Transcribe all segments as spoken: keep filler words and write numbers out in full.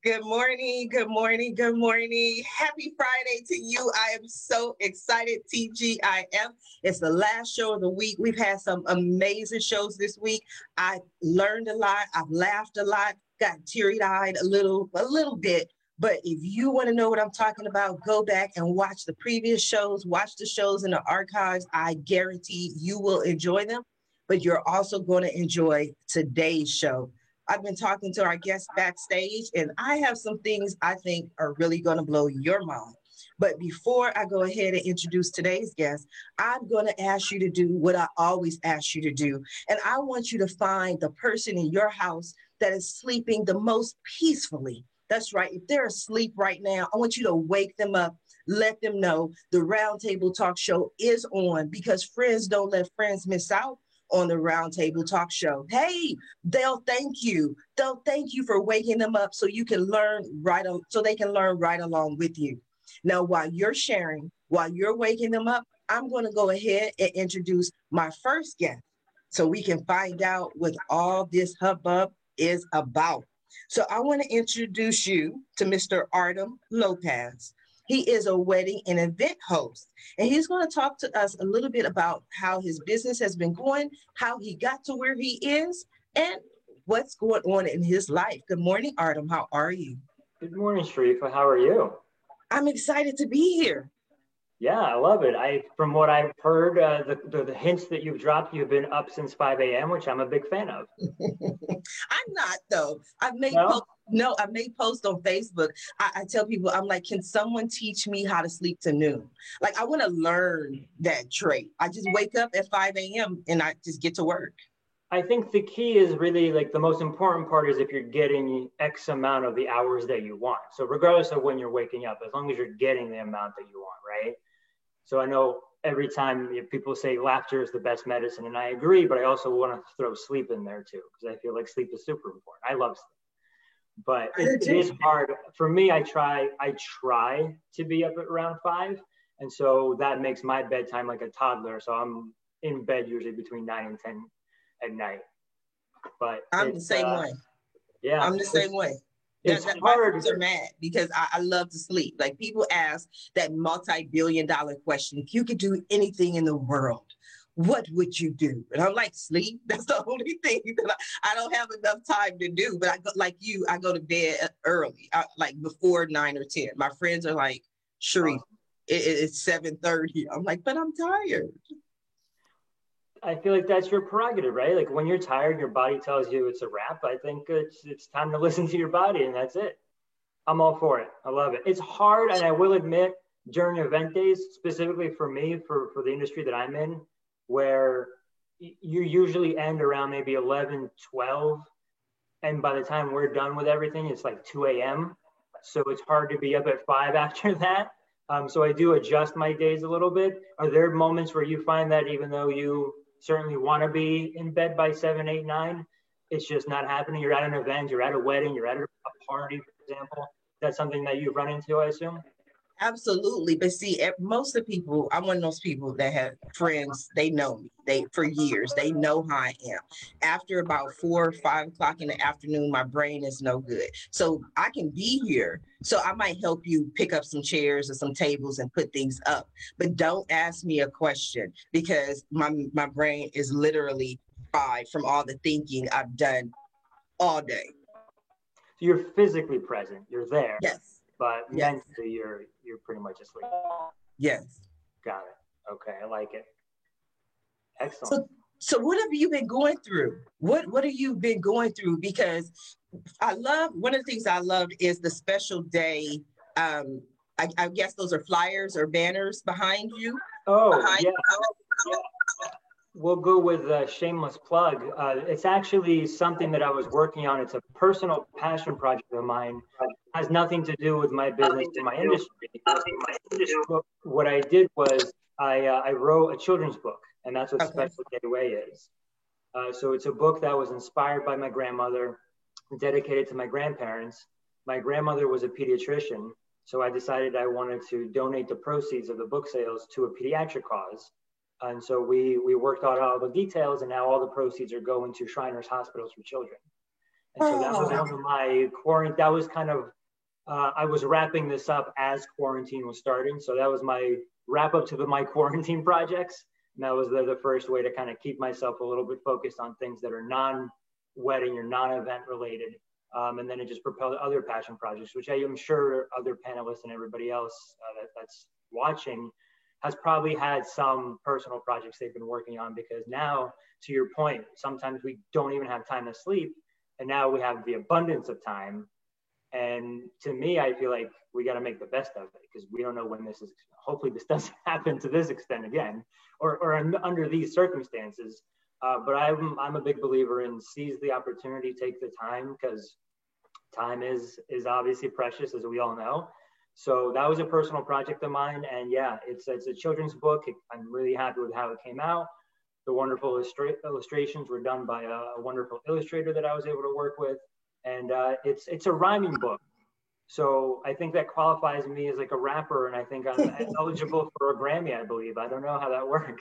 Good morning, good morning, good morning. Happy Friday to you. I am so excited, T G I F. It's the last show of the week. We've had some amazing shows this week. I learned a lot. I've laughed a lot, got teary-eyed a little, a little bit. But if you want to know what I'm talking about, go back and watch the previous shows, watch the shows in the archives. I guarantee you will enjoy them, but you're also going to enjoy today's show. I've been talking to our guests backstage, and I have some things I think are really going to blow your mind. But before I go ahead and introduce today's guest, I'm going to ask you to do what I always ask you to do. And I want you to find the person in your house that is sleeping the most peacefully. That's right. If they're asleep right now, I want you to wake them up, let them know the Roundtable Talk Show is on, because friends don't let friends miss out on the Roundtable Talk Show. Hey, they'll thank you. They'll thank you for waking them up so you can learn right, so they can learn right along with you. Now, while you're sharing, while you're waking them up, I'm going to go ahead and introduce my first guest so we can find out what all this hubbub is about. So I want to introduce you to Mister Artem Lopez. He is a wedding and event host, and he's going to talk to us a little bit about how his business has been going, how he got to where he is, and what's going on in his life. Good morning, Artem. How are you? Good morning, Sharifa. How are you? I'm excited to be here. Yeah, I love it. I, from what I've heard, uh, the, the the hints that you've dropped, you've been up since five a m, which I'm a big fan of. I'm not, though. I've made No? posts. No, I made posts on Facebook. I, I tell people, I'm like, can someone teach me how to sleep to noon? Like, I want to learn that trait. I just wake up at five a m and I just get to work. I think the key is really like the most important part is if you're getting X amount of the hours that you want. So regardless of when you're waking up, as long as you're getting the amount that you want, right? So I know every time people say laughter is the best medicine, and I agree, but I also want to throw sleep in there too, because I feel like sleep is super important. I love sleep. But it, it is hard for me. I try, I try to be up at around five. And so that makes my bedtime like a toddler. So I'm in bed usually between nine and ten at night. But I'm the same uh, way. Yeah. I'm the same way. It's that, that, hard. My friends are mad because I, I love to sleep. Like, people ask that multi-billion dollar question. If you could do anything in the world, what would you do? And I'm like, sleep. That's the only thing that I, I don't have enough time to do. But I go, like you, I go to bed early, I, like before nine or ten. My friends are like, Sharif, it, it's seven thirty. I'm like, but I'm tired. I feel like that's your prerogative, right? Like when you're tired, your body tells you it's a wrap. I think it's it's time to listen to your body, and that's it. I'm all for it. I love it. It's hard, and I will admit, during event days, specifically for me, for, for the industry that I'm in, where you usually end around maybe eleven, twelve, and by the time we're done with everything, it's like two a m So it's hard to be up at five after that. Um, so I do adjust my days a little bit. Are there moments where you find that even though you certainly want to be in bed by seven, eight, nine, it's just not happening? You're at an event, you're at a wedding, you're at a party, for example. That's something that you've run into, I assume? Absolutely. But see, most of the people, I'm one of those people that have friends, they know me they for years. They know how I am. After about four or five o'clock in the afternoon, my brain is no good. So I can be here. So I might help you pick up some chairs or some tables and put things up. But don't ask me a question, because my, my brain is literally fried from all the thinking I've done all day. So you're physically present. You're there. Yes. But yes. mentally, you're you're pretty much asleep. Yes. Got it. Okay, I like it. Excellent. So, so what have you been going through? What What have you been going through? Because I love, one of the things I loved is the special day. Um, I, I guess those are flyers or banners behind you. Oh, behind yeah. You. yeah. We'll go with a shameless plug. Uh, it's actually something that I was working on. It's a personal passion project of mine. It has nothing to do with my business or my industry. But what I did was I, uh, I wrote a children's book, and that's what okay. Special Getaway is. Uh, so it's a book that was inspired by my grandmother, dedicated to my grandparents. My grandmother was a pediatrician, so I decided I wanted to donate the proceeds of the book sales to a pediatric cause. And so we we worked out all the details, and now all the proceeds are going to Shriners Hospitals for Children. And so that was one of my quarantine. That was kind of uh, I was wrapping this up as quarantine was starting. So that was my wrap up to the my quarantine projects. And that was the, the first way to kind of keep myself a little bit focused on things that are non-wedding or non-event related. Um, and then it just propelled other passion projects, which I am sure other panelists and everybody else uh, that, that's watching has probably had some personal projects they've been working on, because now, to your point, sometimes we don't even have time to sleep. And now we have the abundance of time. And to me, I feel like we got to make the best of it, because we don't know when this is, hopefully this doesn't happen to this extent again, or, or under these circumstances. Uh, but I'm, I'm a big believer in seize the opportunity, take the time, because time is, is obviously precious, as we all know. So that was a personal project of mine. And yeah, it's, it's a children's book. I'm really happy with how it came out. The wonderful illustra illustrations were done by a, a wonderful illustrator that I was able to work with. And uh, it's, it's a rhyming book. So I think that qualifies me as like a rapper, and I think I'm eligible for a Grammy, I believe. I don't know how that works.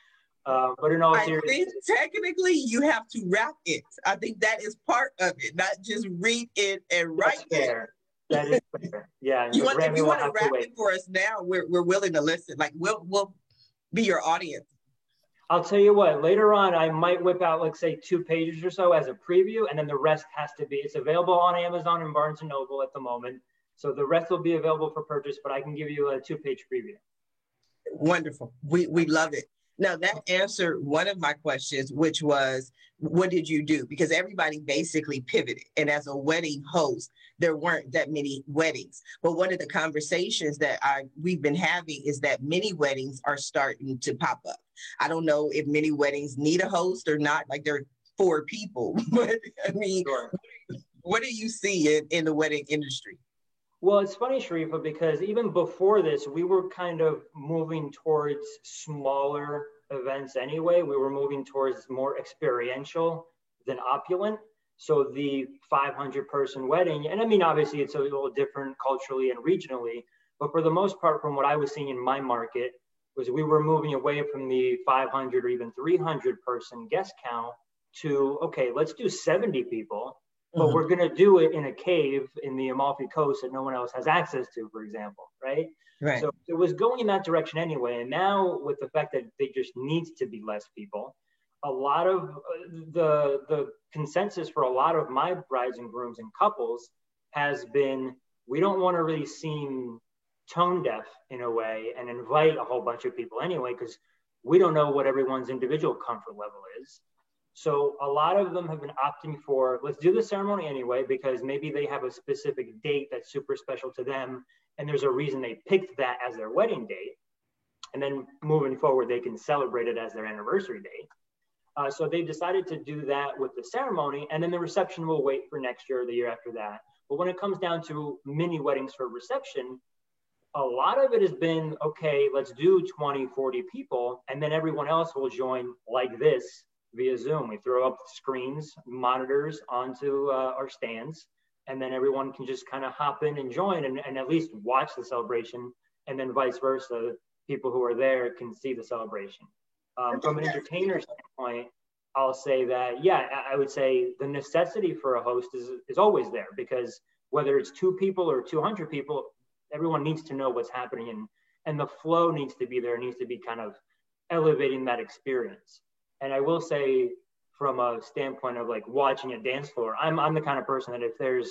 Uh, but in all seriousness, I think technically you have to rap it. I think that is part of it, not just read it and write it. That is fair. Yeah. You want, if you want to rap it for us now, we're, we're willing to listen. Like we'll, we'll be your audience. I'll tell you what, later on, I might whip out, let's say, two pages or so as a preview, and then the rest has to be, it's available on Amazon and Barnes and Noble at the moment. So the rest will be available for purchase, but I can give you a two-page preview. Wonderful. We, we love it. Now, that answered one of my questions, which was, what did you do? Because everybody basically pivoted. And as a wedding host, there weren't that many weddings. But one of the conversations that I we've been having is that many weddings are starting to pop up. I don't know if many weddings need a host or not, like they're four people. But I mean, sure. What do you see in, in the wedding industry? Well, it's funny, Sharifa, because even before this, we were kind of moving towards smaller events anyway. We were moving towards more experiential than opulent. So the five hundred person wedding, and I mean, obviously it's a little different culturally and regionally, but for the most part, from what I was seeing in my market, was we were moving away from the five hundred or even three hundred person guest count to, okay, let's do seventy people. But we're going to do it in a cave in the Amalfi Coast that no one else has access to, for example, right? Right. So it was going in that direction anyway. And now with the fact that there just needs to be less people, a lot of the, the consensus for a lot of my brides and grooms and couples has been, we don't want to really seem tone deaf in a way and invite a whole bunch of people anyway, because we don't know what everyone's individual comfort level is. So a lot of them have been opting for, let's do the ceremony anyway, because maybe they have a specific date that's super special to them. And there's a reason they picked that as their wedding date. And then moving forward, they can celebrate it as their anniversary date. Uh, so they've decided to do that with the ceremony, and then the reception will wait for next year or the year after that. But when it comes down to mini weddings for reception, a lot of it has been, okay, let's do twenty, forty people, and then everyone else will join like this via Zoom. We throw up screens, monitors onto uh, our stands, and then everyone can just kind of hop in and join and, and at least watch the celebration, and then vice versa, people who are there can see the celebration. Um, from an entertainer standpoint, I'll say that, yeah, I would say the necessity for a host is, is always there, because whether it's two people or two hundred people, everyone needs to know what's happening, and, and the flow needs to be there. It needs to be kind of elevating that experience. And I will say, from a standpoint of like watching a dance floor, I'm, I'm the kind of person that if there's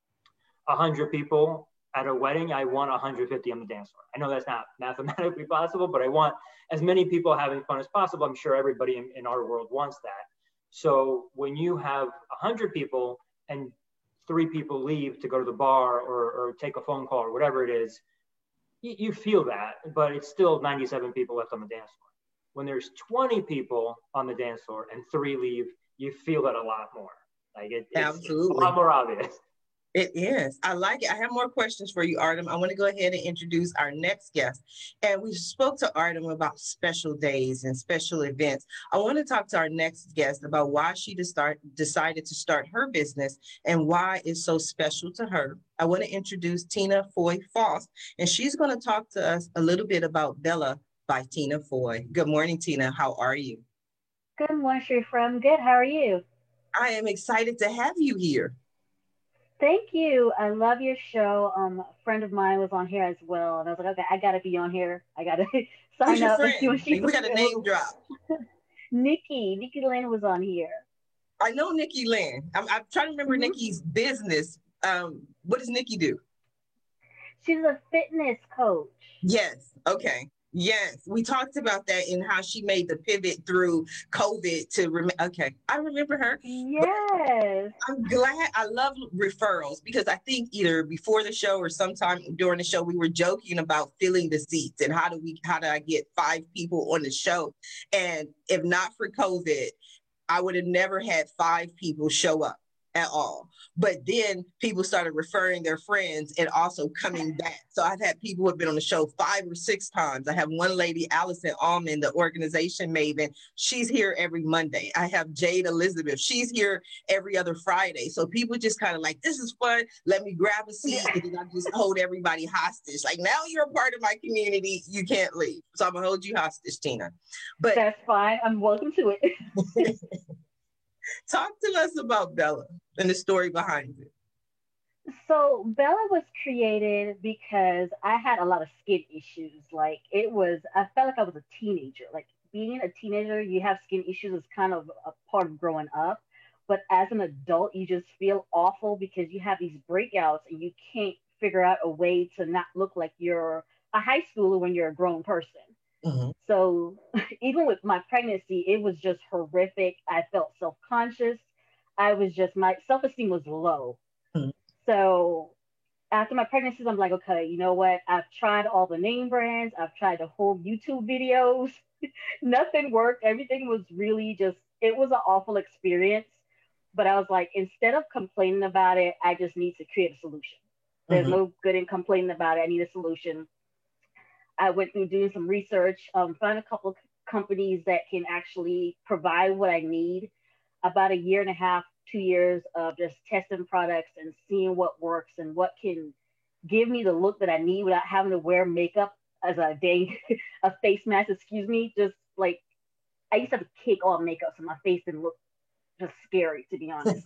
one hundred people at a wedding, I want one hundred fifty on the dance floor. I know that's not mathematically possible, but I want as many people having fun as possible. I'm sure everybody in, in our world wants that. So when you have one hundred people and three people leave to go to the bar or, or take a phone call or whatever it is, you, you feel that, but it's still ninety-seven people left on the dance floor. When there's twenty people on the dance floor and three leave, you feel it a lot more. Like it, it's, Absolutely. It's a lot more obvious. It is. I like it. I have more questions for you, Artem. I want to go ahead and introduce our next guest. And we spoke to Artem about special days and special events. I want to talk to our next guest about why she to start, decided to start her business and why it's so special to her. I want to introduce Tina Foy Foss, and she's going to talk to us a little bit about Bella by Tina Foy. Good morning, Tina. How are you? Good morning, Sharifa. I'm good. How are you? I am excited to have you here. Thank you. I love your show. Um, a friend of mine was on here as well, and I was like, okay, I gotta be on here. I gotta Who's sign your up and see when friend? she's Like, we got a name available. drop. Nikki, Nikki Lynn was on here. I know Nikki Lynn. I'm, I'm trying to remember Hmm. Nikki's business. Um, what does Nikki do? She's a fitness coach. Yes. Okay. Yes. We talked about that and how she made the pivot through COVID to rem- okay. I remember her. But Yes. I'm glad. I love referrals because I think either before the show or sometime during the show we were joking about filling the seats and how do we how do I get five people on the show? And if not for COVID, I would have never had five people show up at all. But then people started referring their friends and also coming back. So I've had people who have been on the show five or six times. I have one lady, Allison Allman, the organization maven. She's here every Monday. I have Jade Elizabeth. She's here every other Friday. So people just kind of like, this is fun. Let me grab a seat. Yeah. And then I just hold everybody hostage. Like, now you're a part of my community. You can't leave. So I'm going to hold you hostage, Tina. But That's fine. I'm welcome to it. talk to us about Bella and the story behind it. So Bella was created because I had a lot of skin issues. Like it was, I felt like I was a teenager. Like being a teenager, you have skin issues is kind of a part of growing up. But as an adult, you just feel awful because you have these breakouts and you can't figure out a way to not look like you're a high schooler when you're a grown person. Mm-hmm. So even with my pregnancy, it was just horrific. I felt self conscious. I was just, my self esteem was low. Mm-hmm. So after my pregnancies, I'm like, okay, you know what? I've tried all the name brands, I've tried the whole YouTube videos. Nothing worked. Everything was really just, it was an awful experience. But I was like, instead of complaining about it, I just need to create a solution. There's Mm-hmm. no good in complaining about it. I need a solution. I went through doing some research, um, found a couple of companies that can actually provide what I need. About a year and a half, two years of just testing products and seeing what works and what can give me the look that I need without having to wear makeup as a day, a face mask, excuse me. Just like I used to have to kick all makeup so my face didn't look just scary, to be honest.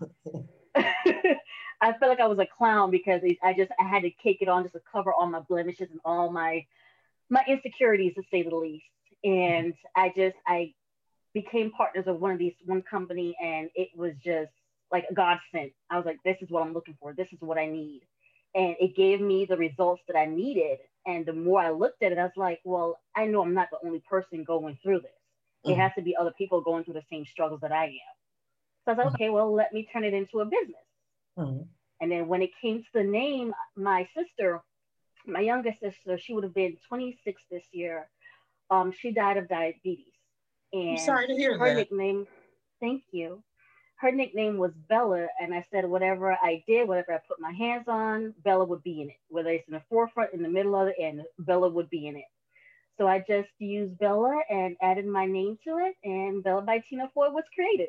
I felt like I was a clown because I just I had to cake it on just to cover all my blemishes and all my my insecurities, to say the least. And I just I became partners of one of these one company, and it was just like a godsend. I was like, this is what I'm looking for. This is what I need, and it gave me the results that I needed. And the more I looked at it, I was like, well, I know I'm not the only person going through this. It Mm-hmm. has to be other people going through the same struggles that I am. So I was like, okay, well, let me turn it into a business. Mm-hmm. And then when it came to the name, my sister, my youngest sister, she would have been twenty-six this year. Um, she died of diabetes, I'm and sorry to hear her that. nickname, thank you, her nickname was Bella. And I said, whatever I did, whatever I put my hands on, Bella would be in it. Whether it's in the forefront, in the middle of it, and Bella would be in it. So I just used Bella and added my name to it, and Bella by Tina Ford was created.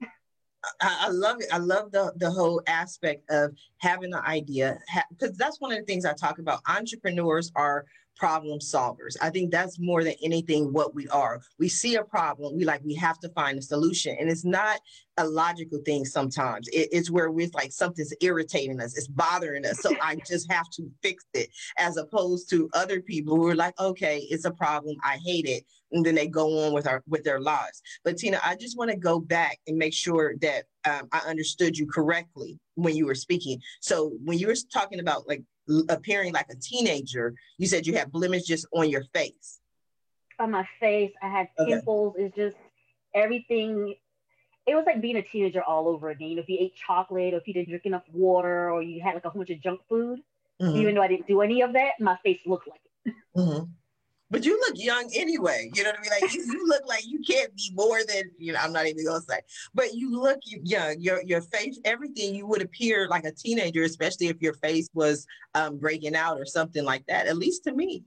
I, I love it. I love the the whole aspect of having an idea because ha- that's one of the things I talk about. Entrepreneurs are problem solvers. I think that's more than anything what we are. We see a problem, we like we have to find a solution, and it's not a logical thing. Sometimes it, it's where we're like something's irritating us, it's bothering us, so I just have to fix it. As opposed to other people who are like, okay, it's a problem, I hate it, and then they go on with our with their lives. But Tina, I just want to go back and make sure that um, I understood you correctly when you were speaking. So when you were talking about like l- appearing like a teenager, you said you had blemish just on your face. On my face, I had Okay. pimples. It's just everything. It was like being a teenager all over again. You know, if you ate chocolate or if you didn't drink enough water or you had like a whole bunch of junk food, Mm-hmm. even though I didn't do any of that, my face looked like it. Mm-hmm. But you look young anyway. You know what I mean? Like you, you look like you can't be more than, you know, I'm not even gonna say, but you look young. Your your face, everything, you would appear like a teenager, especially if your face was um, breaking out or something like that. At least to me.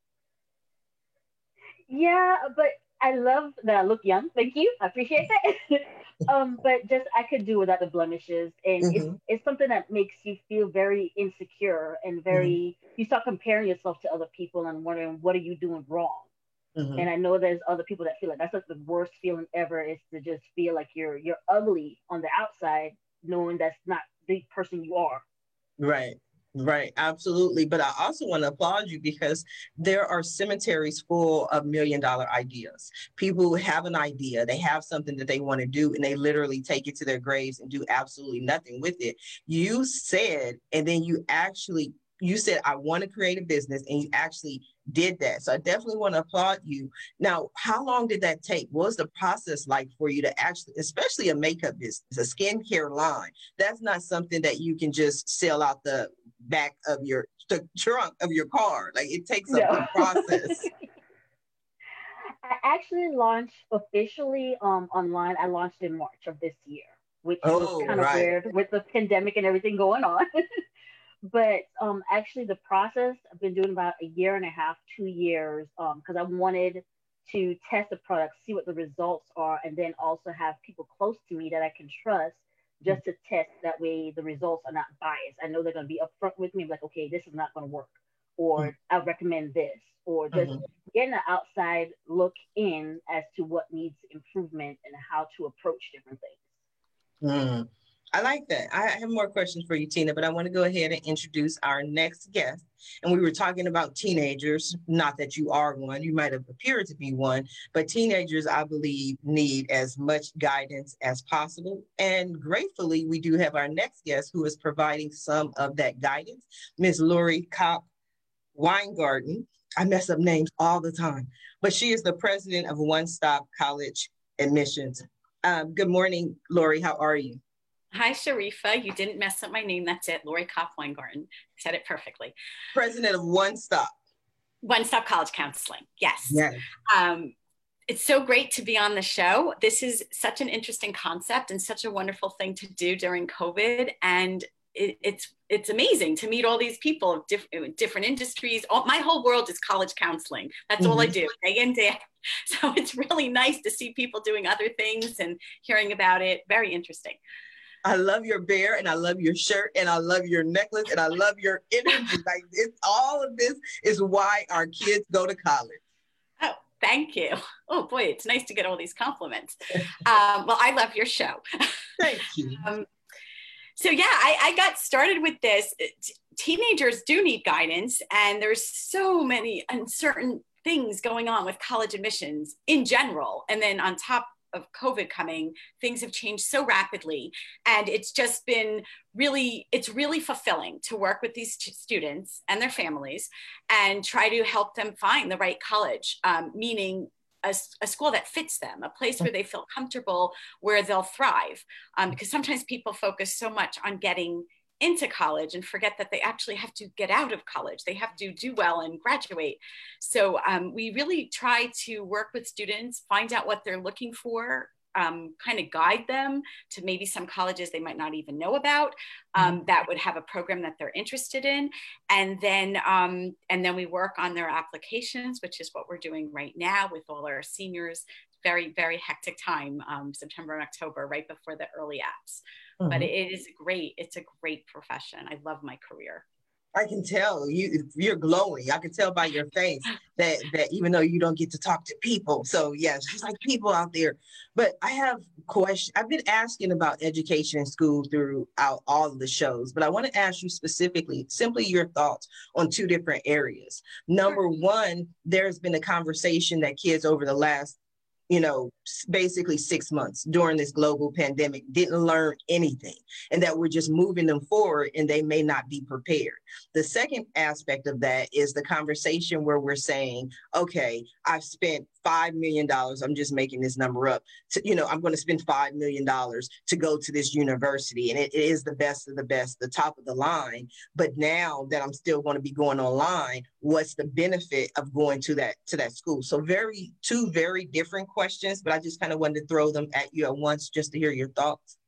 Yeah, but I love that I look young. Thank you. I appreciate that. um, but just I could do without the blemishes, and it's Mm-hmm. it's something that makes you feel very insecure and Mm-hmm. very. You start comparing yourself to other people and wondering what are you doing wrong. Mm-hmm. And I know there's other people that feel like that's like the worst feeling ever is to just feel like you're you're ugly on the outside, knowing that's not the person you are. Right. Right, absolutely. But I also want to applaud you because there are cemeteries full of million dollar ideas. People who have an idea, they have something that they want to do, and they literally take it to their graves and do absolutely nothing with it. You said, and then you actually, you said, I want to create a business, and you actually did that. So I definitely want to applaud you. Now, how long did that take? What was the process like for you to actually, especially a makeup business, a skincare line? That's not something that you can just sell out the back of your the trunk of your car. Like it takes a, No. a process. I actually launched officially um, online. I launched in March of this year, which was Oh, kind of right. weird with the pandemic and everything going on. But um, actually, the process I've been doing about a year and a half, two years, because um, I wanted to test the product, see what the results are, and then also have people close to me that I can trust just to test. That way, the results are not biased. I know they're going to be upfront with me, like, okay, this is not going to work, or I recommend this, or just Mm-hmm. getting an outside look in as to what needs improvement and how to approach different things. Mm. I like that. I have more questions for you, Tina, but I want to go ahead and introduce our next guest. And we were talking about teenagers, not that you are one, you might have appeared to be one, but teenagers, I believe, need as much guidance as possible. And gratefully, we do have our next guest who is providing some of that guidance, Miz Lori Kopp Weingarten. I mess up names all the time, but she is the president of One Stop College Admissions. Um, good morning, Lori. How are you? Hi, Sharifa. You didn't mess up my name. That's it. Lori Kopp Weingarten. Said it perfectly. President of One Stop. One Stop College Counseling. Yes. Yes. Um, it's so great to be on the show. This is such an interesting concept and such a wonderful thing to do during COVID. And it, it's it's amazing to meet all these people of diff- different industries. All, my whole world is college counseling. That's mm-hmm. all I do, day in, day out. So it's really nice to see people doing other things and hearing about it. Very interesting. I love your bear, and I love your shirt, and I love your necklace, and I love your energy. Like it's all of this is why our kids go to college. Oh, thank you. Oh boy, it's nice to get all these compliments. um, well, I love your show. Thank you. um, so yeah, I, I got started with this. T- teenagers do need guidance, and there's so many uncertain things going on with college admissions in general, and then on top of COVID coming, things have changed so rapidly. And it's just been really, it's really fulfilling to work with these t- students and their families and try to help them find the right college, um, meaning a, a school that fits them, a place where they feel comfortable, where they'll thrive. Um, because sometimes people focus so much on getting into college and forget that they actually have to get out of college. They have to do well and graduate. So um, we really try to work with students, find out what they're looking for, um, kind of guide them to maybe some colleges they might not even know about um, that would have a program that they're interested in. And then, um, and then we work on their applications, which is what we're doing right now with all our seniors. Very, very hectic time, um, September and October, right before the early apps. Mm-hmm. But it is great. It's a great profession. I love my career. I can tell you, you're glowing. I can tell by your face that, that even though you don't get to talk to people. So yes, just like people out there. But I have questions. I've been asking about education in school throughout all of the shows, but I want to ask you specifically, simply your thoughts on two different areas. Number one, there's been a conversation that kids over the last you know, basically six months during this global pandemic didn't learn anything, and that we're just moving them forward and they may not be prepared. The second aspect of that is the conversation where we're saying, okay, I've spent five million dollars, I'm just making this number up, to, you know, I'm going to spend five million dollars to go to this university, and it, it is the best of the best, the top of the line. But now that I'm still going to be going online, what's the benefit of going to that to that school? So very two very different questions, but I just kind of wanted to throw them at you at once just to hear your thoughts.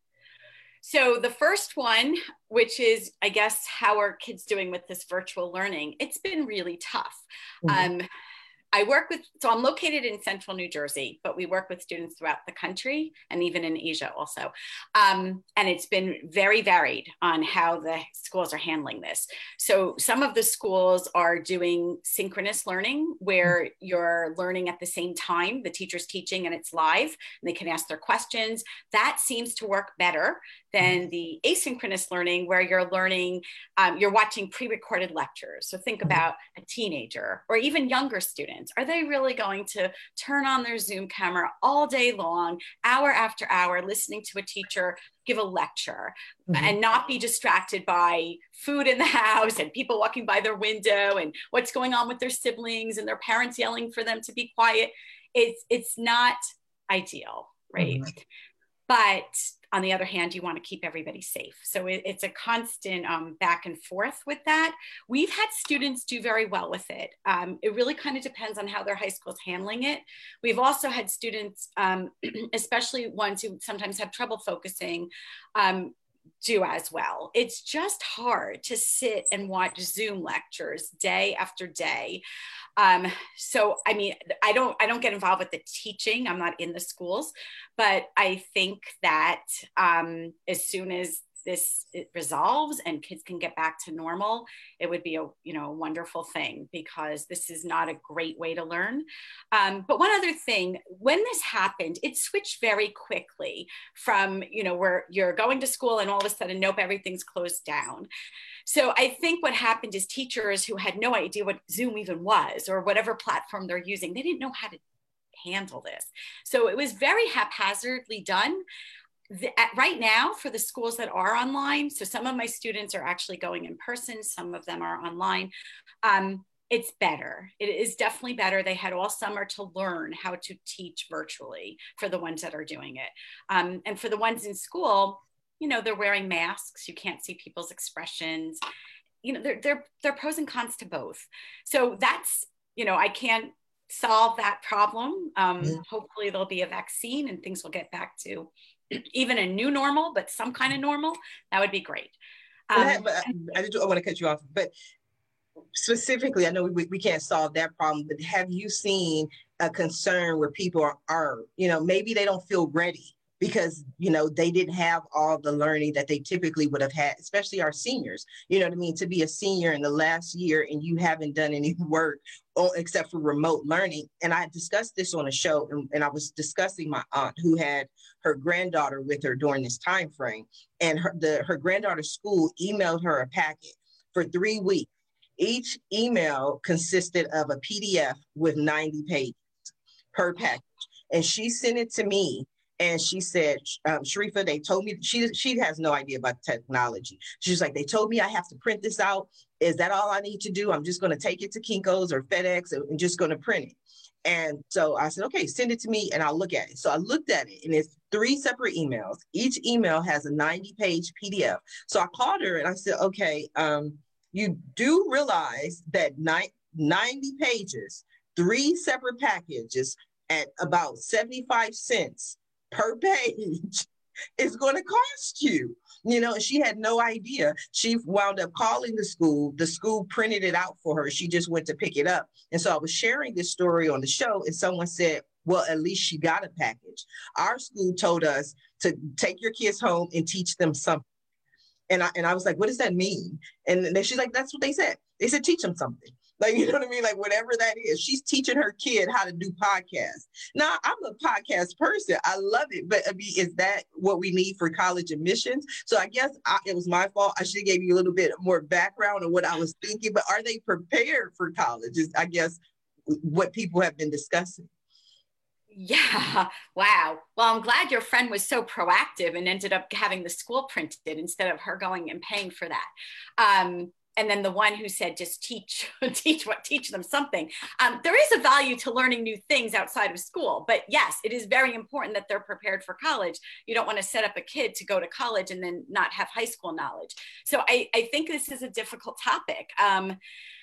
So the first one, which is, I guess, how are kids doing with this virtual learning? It's been really tough. Mm-hmm. Um, I work with, so I'm located in central New Jersey, but we work with students throughout the country and even in Asia also. Um, and it's been very varied on how the schools are handling this. So some of the schools are doing synchronous learning where you're learning at the same time, the teacher's teaching and it's live and they can ask their questions. That seems to work better than the asynchronous learning where you're learning, um, you're watching pre-recorded lectures. So think about a teenager or even younger students. Are they really going to turn on their Zoom camera all day long, hour after hour, listening to a teacher give a lecture mm-hmm. and not be distracted by food in the house and people walking by their window and what's going on with their siblings and their parents yelling for them to be quiet? It's, it's not ideal, right? Mm-hmm. But on the other hand, you want to keep everybody safe. So it, it's a constant um, back and forth with that. We've had students do very well with it. Um, it really kind of depends on how their high school's handling it. We've also had students, um, especially ones who sometimes have trouble focusing, um, do as well. It's just hard to sit and watch Zoom lectures day after day. Um, so, I mean, I don't, I don't get involved with the teaching. I'm not in the schools, but I think that um, as soon as this it resolves and kids can get back to normal, it would be a, you know, a wonderful thing because this is not a great way to learn. Um, but one other thing, when this happened, it switched very quickly from, you know, where you're going to school and all of a sudden, nope, everything's closed down. So I think what happened is teachers who had no idea what Zoom even was or whatever platform they're using, they didn't know how to handle this. So it was very haphazardly done. The, at, right now for the schools that are online, so some of my students are actually going in person, some of them are online, um, it's better. It is definitely better. They had all summer to learn how to teach virtually for the ones that are doing it. Um, and for the ones in school, you know, they're wearing masks. You can't see people's expressions. You know, there, there, there are pros and cons to both. So that's, you know, I can't solve that problem. Um, mm-hmm. Hopefully there'll be a vaccine and things will get back to even a new normal, but some kind of normal. That would be great. Um, I, but I, I, I want to cut you off, but specifically, I know we, we can't solve that problem, but have you seen a concern where people are, are, you know, maybe they don't feel ready because, you know, they didn't have all the learning that they typically would have had, especially our seniors, you know what I mean? To be a senior in the last year and you haven't done any work except for remote learning. And I discussed this on a show and, and I was discussing my aunt who had her granddaughter with her during this time frame. And her, the, her granddaughter's school emailed her a packet for three weeks. Each email consisted of a P D F with ninety pages per package. And she sent it to me. And she said, um, Sharifa, they told me, she she has no idea about technology. She's like, they told me I have to print this out. Is that all I need to do? I'm just going to take it to Kinko's or FedEx and just going to print it. And so I said, okay, send it to me and I'll look at it. So I looked at it and it's three separate emails. Each email has a ninety page P D F. So I called her and I said, okay, um, you do realize that ninety pages, three separate packages at about seventy-five cents per page is going to cost you, you know, and she had no idea. She wound up calling the school. The school printed it out for her. She just went to pick it up. And so I was sharing this story on the show and someone said, well, at least she got a package. Our school told us to take your kids home and teach them something. And I, and I was like, what does that mean? And then she's like, that's what they said. They said, teach them something. Like, you know what I mean? Like, whatever that is, she's teaching her kid how to do podcasts. Now, I'm a podcast person. I love it. But I mean, is that what we need for college admissions? So I guess I, it was my fault. I should have gave you a little bit more background on what I was thinking. But are they prepared for college is, I guess, what people have been discussing. Yeah. Wow. Well, I'm glad your friend was so proactive and ended up having the school printed instead of her going and paying for that. Um, and then the one who said, just teach, teach what, teach them something. Um, there is a value to learning new things outside of school, but yes, it is very important that they're prepared for college. You don't want to set up a kid to go to college and then not have high school knowledge. So I, I think this is a difficult topic. Um,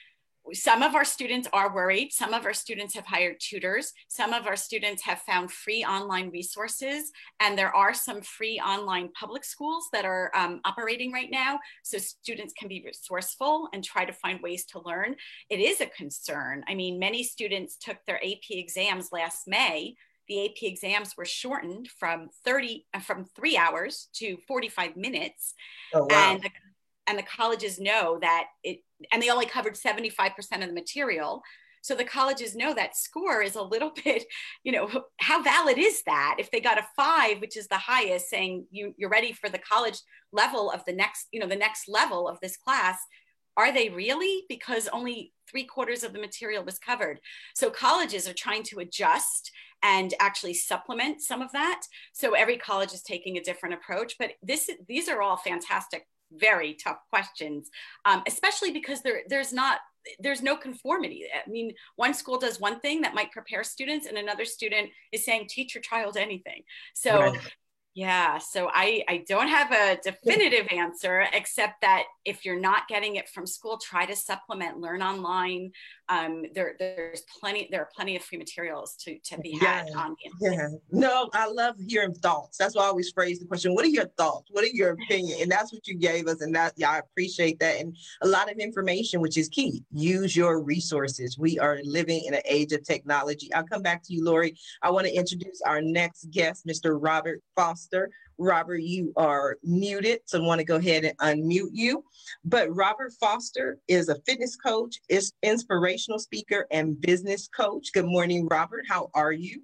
some of our students are worried. Some of our students have hired tutors. Some of our students have found free online resources. And there are some free online public schools that are um, operating right now. So students can be resourceful and try to find ways to learn. It is a concern. I mean, many students took their A P exams last May. The A P exams were shortened from thirty, from three hours to forty-five minutes. Oh, wow. And the And the colleges know that it, and they only covered seventy-five percent of the material. So the colleges know that score is a little bit, you know, how valid is that? If they got a five, which is the highest, saying you, you're ready for the college level of the next, you know, the next level of this class, are they really? Because only three quarters of the material was covered. So colleges are trying to adjust and actually supplement some of that. So every college is taking a different approach, but this, these are all fantastic, very tough questions, um, especially because there, there's not, there's no conformity. I mean, one school does one thing that might prepare students and another student is saying, teach your child anything. So right. Yeah, so I, I don't have a definitive answer, except that if you're not getting it from school, try to supplement, learn online. Um, there, there's plenty, there are plenty of free materials to, to be had yeah, on the internet. Yeah. No, I love hearing thoughts. That's why I always phrase the question, what are your thoughts? What are your opinion? And that's what you gave us. And that, yeah, I appreciate that. And a lot of information, which is key. Use your resources. We are living in an age of technology. I'll come back to you, Lori. I want to introduce our next guest, Mister Robert Foster. Robert, you are muted, so I want to go ahead and unmute you. But Robert Foster is a fitness coach, is inspirational speaker, and business coach. Good morning, Robert. How are you?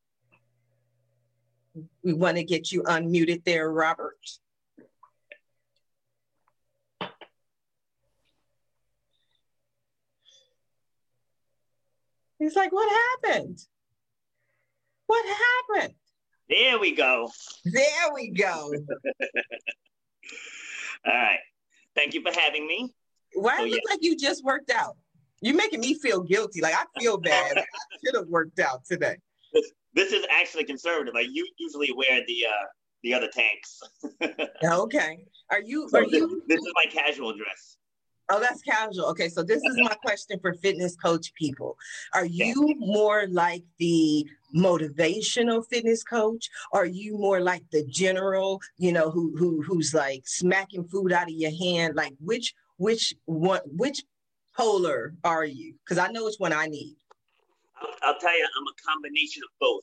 We want to get you unmuted there, Robert. He's like, what happened? What happened? There we go. There we go. All right. Thank you for having me. Why so, it look yeah. like you just worked out? You're making me feel guilty. Like I feel bad. Like, I should have worked out today. This, this is actually conservative. I u- usually wear the uh, the other tanks. Okay. Are you? So Are this, you? This is my casual dress. Oh, that's casual. Okay, so this is my question for fitness coach people. Are you Yeah. more like the motivational fitness coach? Or are you more like the general, you know, who who who's like smacking food out of your hand? Like which which one which polar are you? Because I know which one I need. I'll, I'll tell you, I'm a combination of both.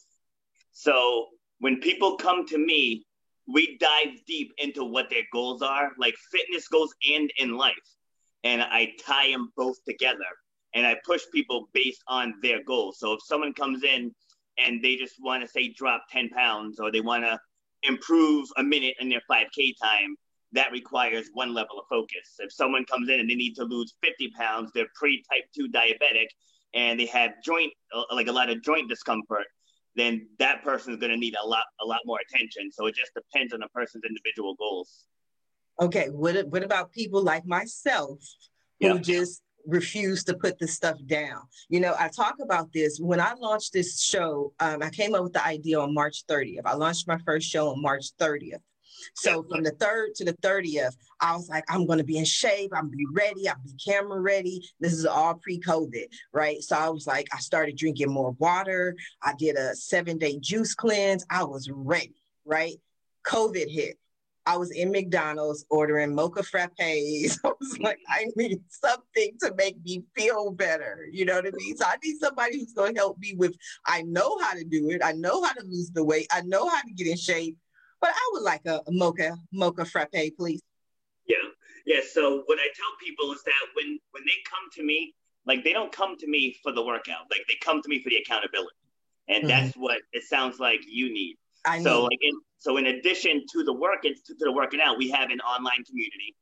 So when people come to me, we dive deep into what their goals are. Like fitness goes in in life. And I tie them both together and I push people based on their goals. So if someone comes in and they just want to say drop ten pounds or they want to improve a minute in their five K time, that requires one level of focus. If someone comes in and they need to lose fifty pounds, they're pre-type two diabetic and they have joint, like a lot of joint discomfort, then that person is going to need a lot, a lot more attention. So it just depends on the person's individual goals. Okay, what, what about people like myself who Yeah. just refuse to put this stuff down? You know, I talk about this. When I launched this show, um, I came up with the idea on March thirtieth. I launched my first show on March thirtieth. So from the third to the thirtieth, I was like, I'm going to be in shape. I'm be ready. I'll be camera ready. This is all pre-COVID, right? So I was like, I started drinking more water. I did a seven day juice cleanse. I was ready, right? COVID hit. I was in McDonald's ordering mocha frappes. I was like, I need something to make me feel better. You know what I mean? So I need somebody who's going to help me with, I know how to do it. I know how to lose the weight. I know how to get in shape, but I would like a, a mocha, mocha frappe, please. Yeah. Yeah. So what I tell people is that when, when they come to me, like they don't come to me for the workout, like they come to me for the accountability. And mm-hmm. that's what it sounds like you need. I so need. like in, so in addition to the work to, to the working out, we have an online community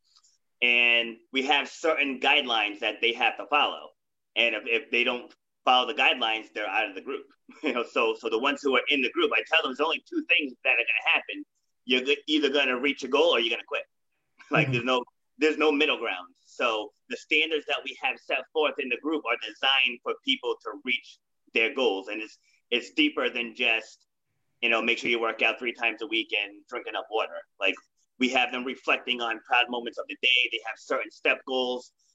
and we have certain guidelines that they have to follow. And if, if they don't follow the guidelines, they're out of the group. You know, so so the ones who are in the group, I tell them there's only two things that are going to happen. You're either going to reach a goal or you're going to quit. Like mm-hmm. there's no there's no middle ground. So the standards that we have set forth in the group are designed for people to reach their goals, and it's it's deeper than just, you know, make sure you work out three times a week and drink enough water. Like we have them reflecting on proud moments of the day. They have certain step goals.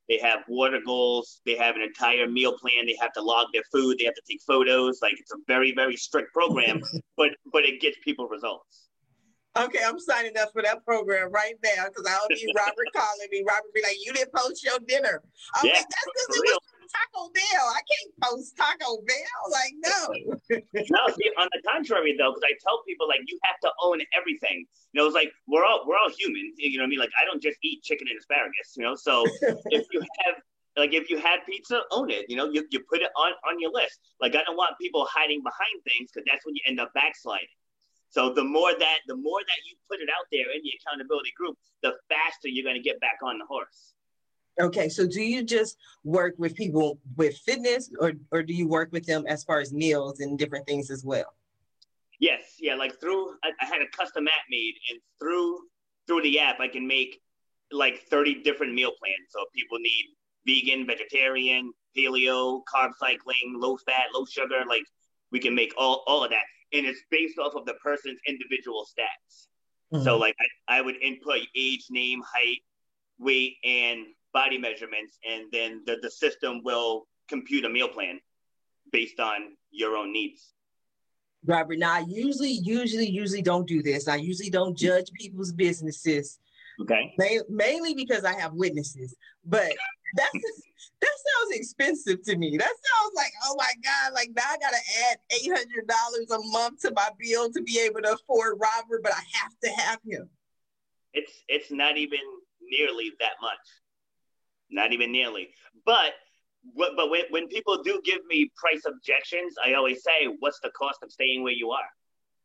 They have water goals. They have an entire meal plan. They have to log their food. They have to take photos. Like, it's a very, very strict program, but but it gets people results. Okay, I'm signing up for that program right now because I don't need Robert calling me. Robert be like, you didn't post your dinner. I'm Yeah, like, that's because it was Taco Bell. I can't post Taco Bell. Like, no. No, see, on the contrary, though, because I tell people, like, you have to own everything. You know, it's like, we're all we're all human. You know what I mean? Like, I don't just eat chicken and asparagus, you know? So if you have, like, if you had pizza, own it. You know, you, you put it on, on your list. Like, I don't want people hiding behind things because that's when you end up backsliding. So the more that the more that you put it out there in the accountability group, the faster you're going to get back on the horse. Okay, so do you just work with people with fitness, or or do you work with them as far as meals and different things as well? Yes, yeah, like through I, I had a custom app made, and through through the app I can make like thirty different meal plans. So if people need vegan, vegetarian, paleo, carb cycling, low fat, low sugar, like we can make all, all of that. And it's based off of the person's individual stats. Mm-hmm. So like I, I would input age, name, height, weight, and body measurements, and then the, the system will compute a meal plan based on your own needs. Robert, now I usually, usually, usually don't do this. I usually don't judge people's businesses. Okay. Ma- mainly because I have witnesses, but that's that sounds expensive to me. That sounds like, oh my God, like now I gotta add eight hundred dollars a month to my bill to be able to afford Robert, but I have to have him. It's it's not even nearly that much. Not even nearly. But but when, when people do give me price objections, I always say, what's the cost of staying where you are?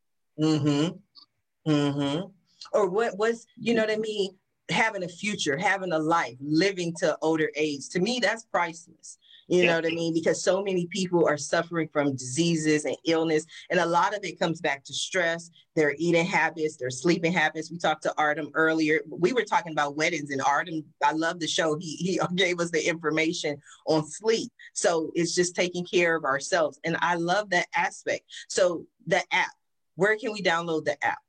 Mm-hmm. Mm-hmm. Or what was, you know what I mean? Having a future, having a life, living to older age. To me, that's priceless. You know what I mean? Because so many people are suffering from diseases and illness. And a lot of it comes back to stress, their eating habits, their sleeping habits. We talked to Artem earlier. We were talking about weddings, and Artem, I love the show. He, he gave us the information on sleep. So it's just taking care of ourselves. And I love that aspect. So the app, where can we download the app?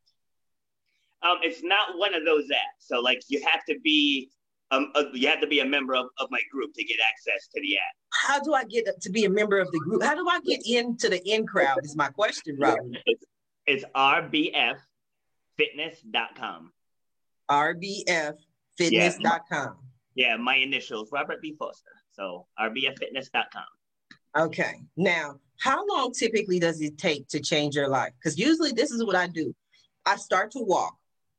Um, it's not one of those apps. So like you have to be um, uh, you have to be a member of, of my group to get access to the app. How do I get to be a member of the group? How do I get into the in crowd is my question, Robert. It's, it's R B F fitness dot com. R B F fitness dot com. Yeah, yeah, my initials, Robert B. Foster. So R B F fitness dot com. Okay. Now, how long typically does it take to change your life? Because usually this is what I do. I start to walk.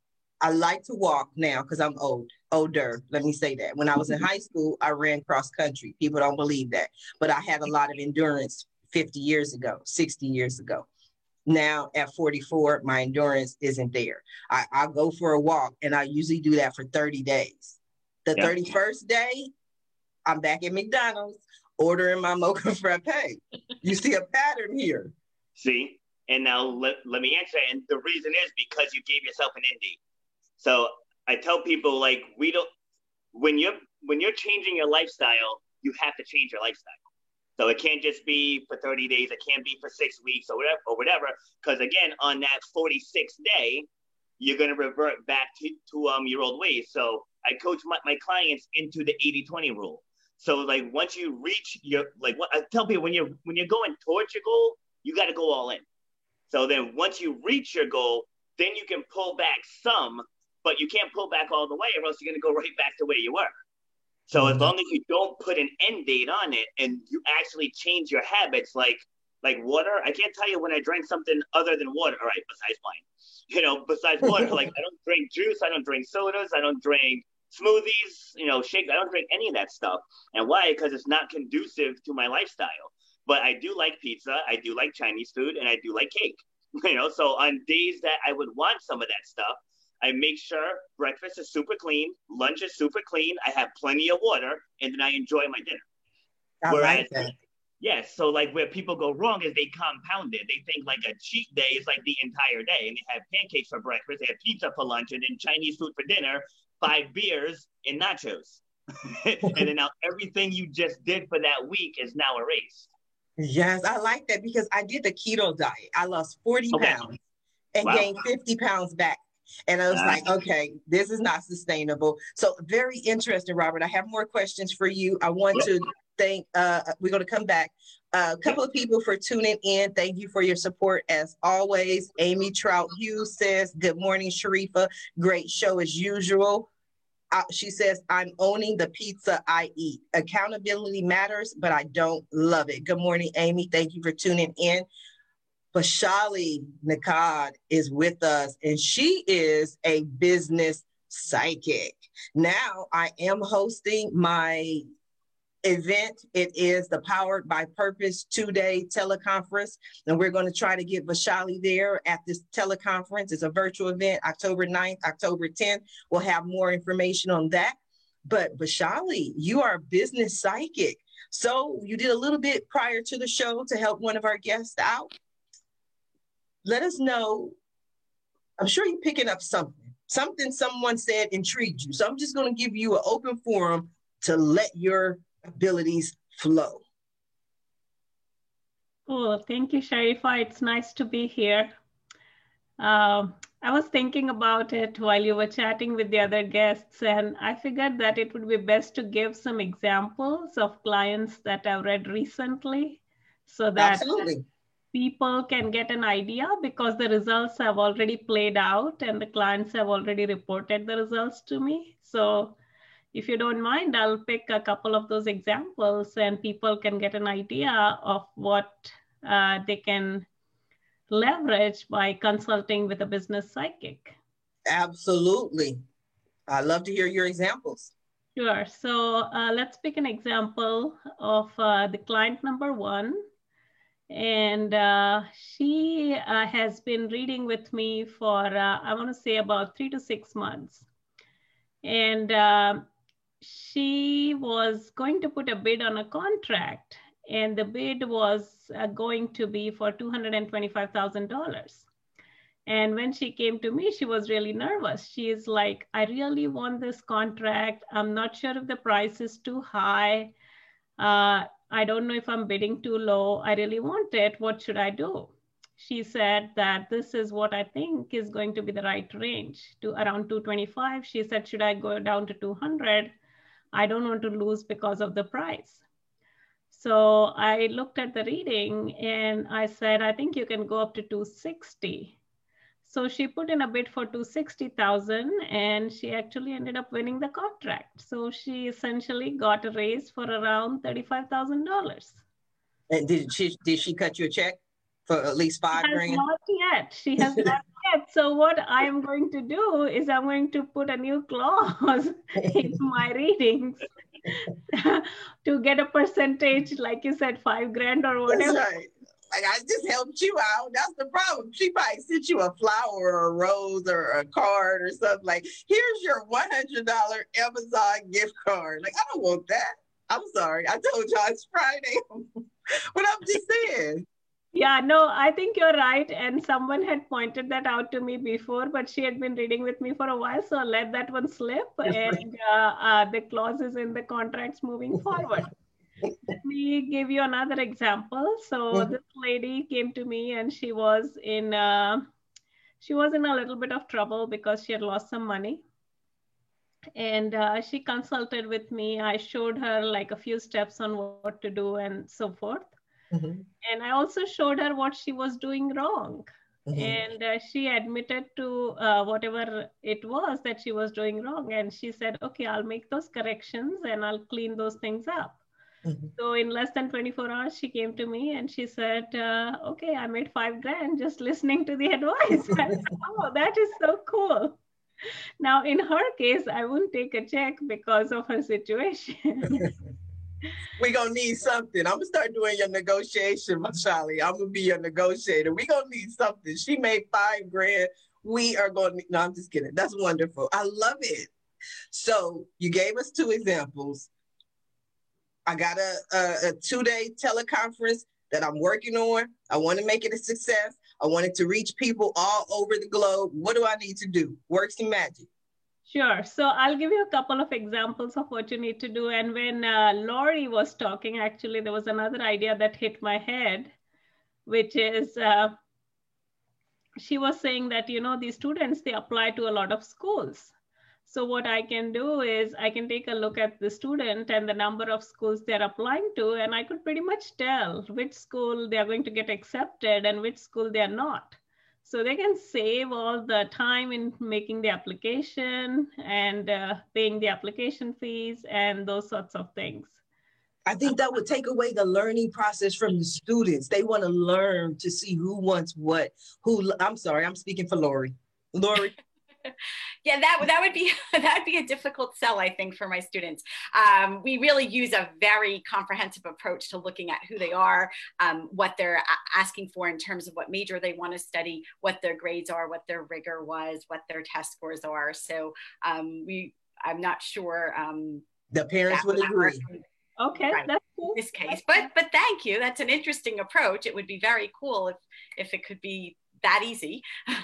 I like to walk now because I'm old, older. Let me say that. When I was in high school, I ran cross country. People don't believe that, but I had a lot of endurance fifty years ago, sixty years ago. Now at forty-four, my endurance isn't there. I, I go for a walk, and I usually do that for thirty days. The yeah. thirty-first day, I'm back at McDonald's ordering my mocha frappe. You see a pattern here. See, and now let, let me answer. And the reason is because you gave yourself an indie. So I tell people, like, we don't, when you're, when you're changing your lifestyle, you have to change your lifestyle. So it can't just be for thirty days. It can't be for six weeks or whatever, or whatever. Because again, on that forty-sixth day, you're going to revert back to, to um your old ways. So I coach my, my clients into the eighty twenty rule. So like once you reach your, like what I tell people, when you're, when you're going towards your goal, you got to go all in. So then once you reach your goal, then you can pull back some, but you can't pull back all the way or else you're going to go right back to where you were. So mm-hmm. as long as you don't put an end date on it and you actually change your habits, like like water, I can't tell you when I drank something other than water, all right, besides wine, you know, besides water, like I don't drink juice, I don't drink sodas, I don't drink smoothies, you know, shakes, I don't drink any of that stuff. And why? Because it's not conducive to my lifestyle. But I do like pizza, I do like Chinese food, and I do like cake. You know, so on days that I would want some of that stuff, I make sure breakfast is super clean, lunch is super clean, I have plenty of water, and then I enjoy my dinner. I Whereas, like that. Yes, so like where people go wrong is they compound it. They think like a cheat day is like the entire day, and they have pancakes for breakfast, they have pizza for lunch, and then Chinese food for dinner, five beers, and nachos. And then now everything you just did for that week is now erased. Yes, I like that because I did the keto diet. I lost forty okay. pounds and wow. gained fifty pounds back And I was like, okay, this is not sustainable. So very interesting, Robert. I have more questions for you. I want to thank, uh, we're going to come back. Uh, a couple of people for tuning in. Thank you for your support as always. Amy Trout Hughes says, good morning, Sharifa. Great show as usual. Uh, she says, I'm owning the pizza I eat. Accountability matters, but I don't love it. Good morning, Amy. Thank you for tuning in. Vaishali Nakad is with us, and she is a business psychic. Now I am hosting my event. It is the Powered by Purpose two-day teleconference, and we're going to try to get Vaishali there at this teleconference. It's a virtual event, October ninth, October tenth. We'll have more information on that. But Vaishali, you are a business psychic. So you did a little bit prior to the show to help one of our guests out. Let us know. I'm sure you're picking up something. Something someone said intrigued you. So I'm just going to give you an open forum to let your abilities flow. Cool. Thank you, Sharifa. It's nice to be here. Uh, I was thinking about it while you were chatting with the other guests, and I figured that it would be best to give some examples of clients that I've read recently so that Absolutely. people can get an idea, because the results have already played out and the clients have already reported the results to me. So if you don't mind, I'll pick a couple of those examples and people can get an idea of what uh, they can leverage by consulting with a business psychic. Absolutely. I'd love to hear your examples. Sure. So uh, let's pick an example of uh, the client number one. And uh, she uh, has been reading with me for, uh, I want to say about three to six months. And uh, she was going to put a bid on a contract, and the bid was uh, going to be for two hundred twenty-five thousand dollars. And when she came to me, she was really nervous. She is like, I really want this contract. I'm not sure if the price is too high. Uh, I don't know if I'm bidding too low. I really want it. What should I do? She said that this is what I think is going to be the right range, to around two twenty-five. She said, should I go down to two hundred? I don't want to lose because of the price. So I looked at the reading and I said, I think you can go up to two sixty. So she put in a bid for two hundred sixty thousand dollars, and she actually ended up winning the contract. So she essentially got a raise for around thirty-five thousand dollars. And did she did she cut you a check for at least five She has grand? Not yet. She has not yet. So what I am going to do is I'm going to put a new clause in my readings to get a percentage, like you said, five grand or whatever. That's right. Like, I just helped you out. That's the problem. She might send you a flower or a rose or a card or something like, here's your one hundred dollars Amazon gift card. Like, I don't want that. I'm sorry. I told y'all it's Friday. But I'm just saying. Yeah, no, I think you're right. And someone had pointed that out to me before, but she had been reading with me for a while. So I let that one slip. And uh, uh, the clauses in the contracts moving forward. Let me give you another example. So mm-hmm. this lady came to me and she was in uh, she was in a little bit of trouble because she had lost some money. And uh, she consulted with me. I showed her like a few steps on what to do and so forth. Mm-hmm. And I also showed her what she was doing wrong. Mm-hmm. And uh, she admitted to uh, whatever it was that she was doing wrong. And she said, okay, I'll make those corrections and I'll clean those things up. Mm-hmm. So in less than twenty-four hours, she came to me and she said, uh, okay, I made five grand just listening to the advice. I said, oh, that is so cool. Now, in her case, I wouldn't take a check because of her situation. We're going to need something. I'm going to start doing your negotiation, Vaishali. I'm going to be your negotiator. We're going to need something. She made five grand. We are going to, no, I'm just kidding. That's wonderful. I love it. So you gave us two examples. I got a, a, a two-day teleconference that I'm working on. I want to make it a success. I want it to reach people all over the globe. What do I need to do? Work some magic. Sure. So I'll give you a couple of examples of what you need to do. And when uh, Lori was talking, actually, there was another idea that hit my head, which is uh, she was saying that, you know, these students, they apply to a lot of schools. So what I can do is I can take a look at the student and the number of schools they're applying to, and I could pretty much tell which school they're going to get accepted and which school they're not. So they can save all the time in making the application and uh, paying the application fees and those sorts of things. I think that would take away the learning process from the students. They want to learn to see who wants what, who, I'm sorry, I'm speaking for Lori. Lori. Yeah, that, that would be that would be a difficult sell, I think, for my students. Um, we really use a very comprehensive approach to looking at who they are, um, what they're asking for in terms of what major they want to study, what their grades are, what their rigor was, what their test scores are. So um, we, I'm not sure. Um, the parents would agree. Okay, right, that's cool. In this case, but but thank you. That's an interesting approach. It would be very cool if if it could be that easy.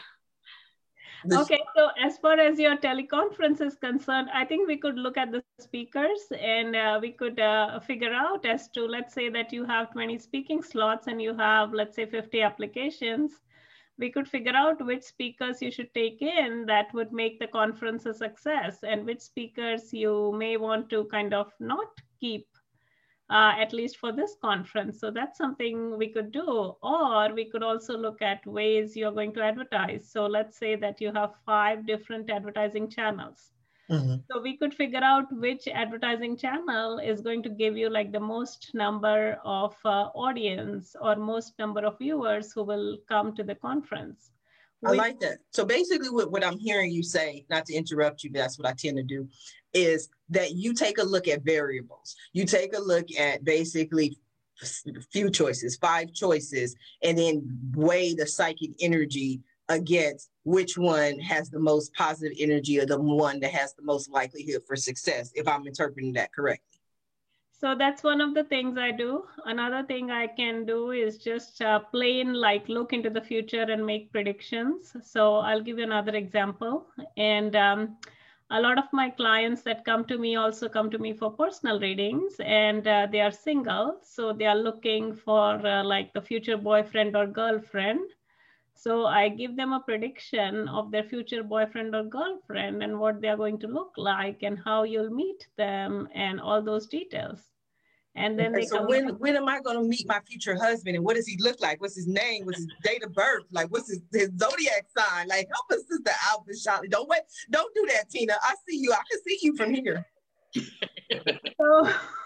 Okay, so as far as your teleconference is concerned, I think we could look at the speakers and uh, we could uh, figure out as to, let's say that you have twenty speaking slots and you have, let's say, fifty applications. We could figure out which speakers you should take in that would make the conference a success and which speakers you may want to kind of not keep. Uh, at least for this conference. So that's something we could do. Or we could also look at ways you're going to advertise. So let's say that you have five different advertising channels. Mm-hmm. So we could figure out which advertising channel is going to give you like the most number of uh, audience or most number of viewers who will come to the conference. I like that. So basically what, what I'm hearing you say, not to interrupt you, but that's what I tend to do, is that you take a look at variables. You take a look at basically few choices, five choices, and then weigh the psychic energy against which one has the most positive energy or the one that has the most likelihood for success, if I'm interpreting that correctly. So that's one of the things I do. Another thing I can do is just uh, plain like look into the future and make predictions. So I'll give you another example. And um, a lot of my clients that come to me also come to me for personal readings, and uh, they are single. So they are looking for uh, like the future boyfriend or girlfriend. So I give them a prediction of their future boyfriend or girlfriend and what they're going to look like and how you'll meet them and all those details. And then okay, they so come when, when am I going to meet my future husband, and what does he look like? What's his name? What's his date of birth? Like, what's his, his zodiac sign? Like, help us, Sister Alpha Shali. Don't wait. Don't do that, Tina. I see you. I can see you from here. so,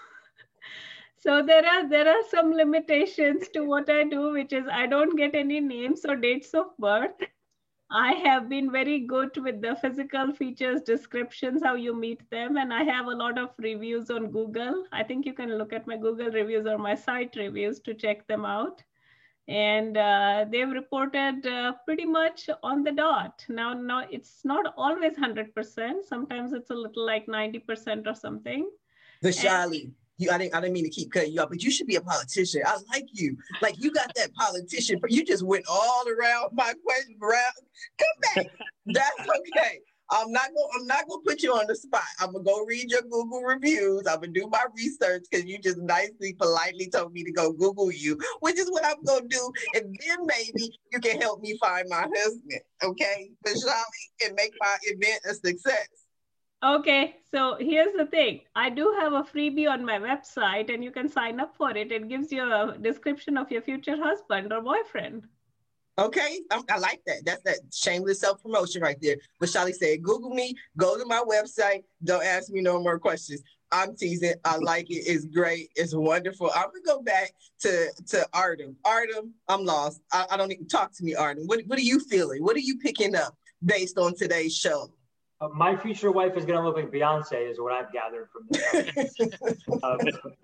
so there are there are some limitations to what I do, which is I don't get any names or dates of birth. I have been very good with the physical features, descriptions, how you meet them. And I have a lot of reviews on Google. I think you can look at my Google reviews or my site reviews to check them out. And uh, they've reported uh, pretty much on the dot. Now, no, it's not always one hundred percent. Sometimes it's a little like ninety percent or something. Vishali, you, I didn't, I didn't mean to keep cutting you off, but you should be a politician. I like you. Like, you got that politician, but you just went all around my question. Around. Come back. That's okay. I'm not gonna, I'm not gonna put you on the spot. I'm gonna go read your Google reviews. I'm gonna do my research because you just nicely, politely told me to go Google you, which is what I'm gonna do. And then maybe you can help me find my husband, okay? Vishali, and make my event a success. Okay, so here's the thing. I do have a freebie on my website and you can sign up for it. It gives you a description of your future husband or boyfriend. Okay, I, I like that. That's that shameless self-promotion right there. But Shali said, Google me, go to my website. Don't ask me no more questions. I'm teasing. I like it. It's great. It's wonderful. I'm going to go back to, to Artem. Artem, I'm lost. I, I don't even talk to me, Artem. What, what are you feeling? What are you picking up based on today's show? Uh, my future wife is going to look like Beyonce, is what I've gathered from this. um,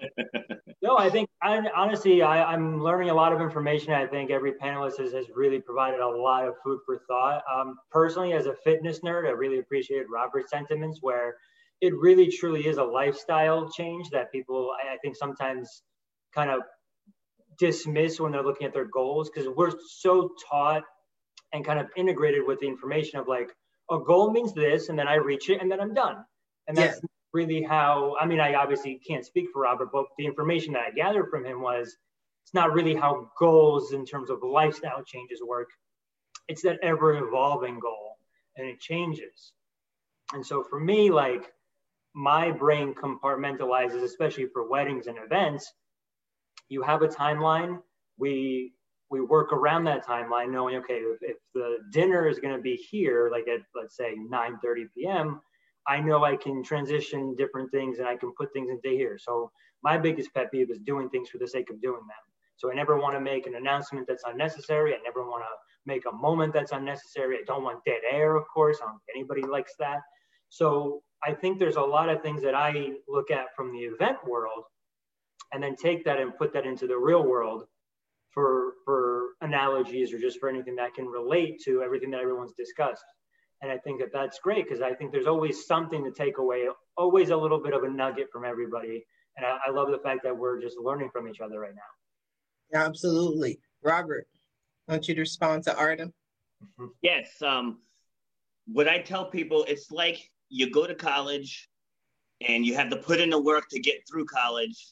no, I think, I, honestly, I, I'm learning a lot of information. I think every panelist has, has really provided a lot of food for thought. Um, personally, as a fitness nerd, I really appreciated Robert's sentiments, where it really truly is a lifestyle change that people, I, I think, sometimes kind of dismiss when they're looking at their goals, because we're so taught and kind of integrated with the information of like, a goal means this, and then I reach it, and then I'm done. And that's yeah. really how, I mean, I obviously can't speak for Robert, but the information that I gathered from him was, it's not really how goals in terms of lifestyle changes work. it's that ever evolving goal, and it changes. And so for me, like, my brain compartmentalizes, especially for weddings and events. You have a timeline. We we work around that timeline, knowing, okay, if, if the dinner is going to be here, like at, let's say, nine thirty p.m., I know I can transition different things and I can put things into here. So my biggest pet peeve is doing things for the sake of doing them. So I never want to make an announcement that's unnecessary. I never want to make a moment that's unnecessary. I don't want dead air, of course. I don't think anybody likes that. So I think there's a lot of things that I look at from the event world and then take that and put that into the real world for, for analogies or just for anything that can relate to everything that everyone's discussed. And I think that that's great, because I think there's always something to take away, always a little bit of a nugget from everybody. And I, I love the fact that we're just learning from each other right now. Absolutely. Robert, I want you to respond to Artem. Yes. Um, what I tell people, it's like you go to college and you have to put in the work to get through college.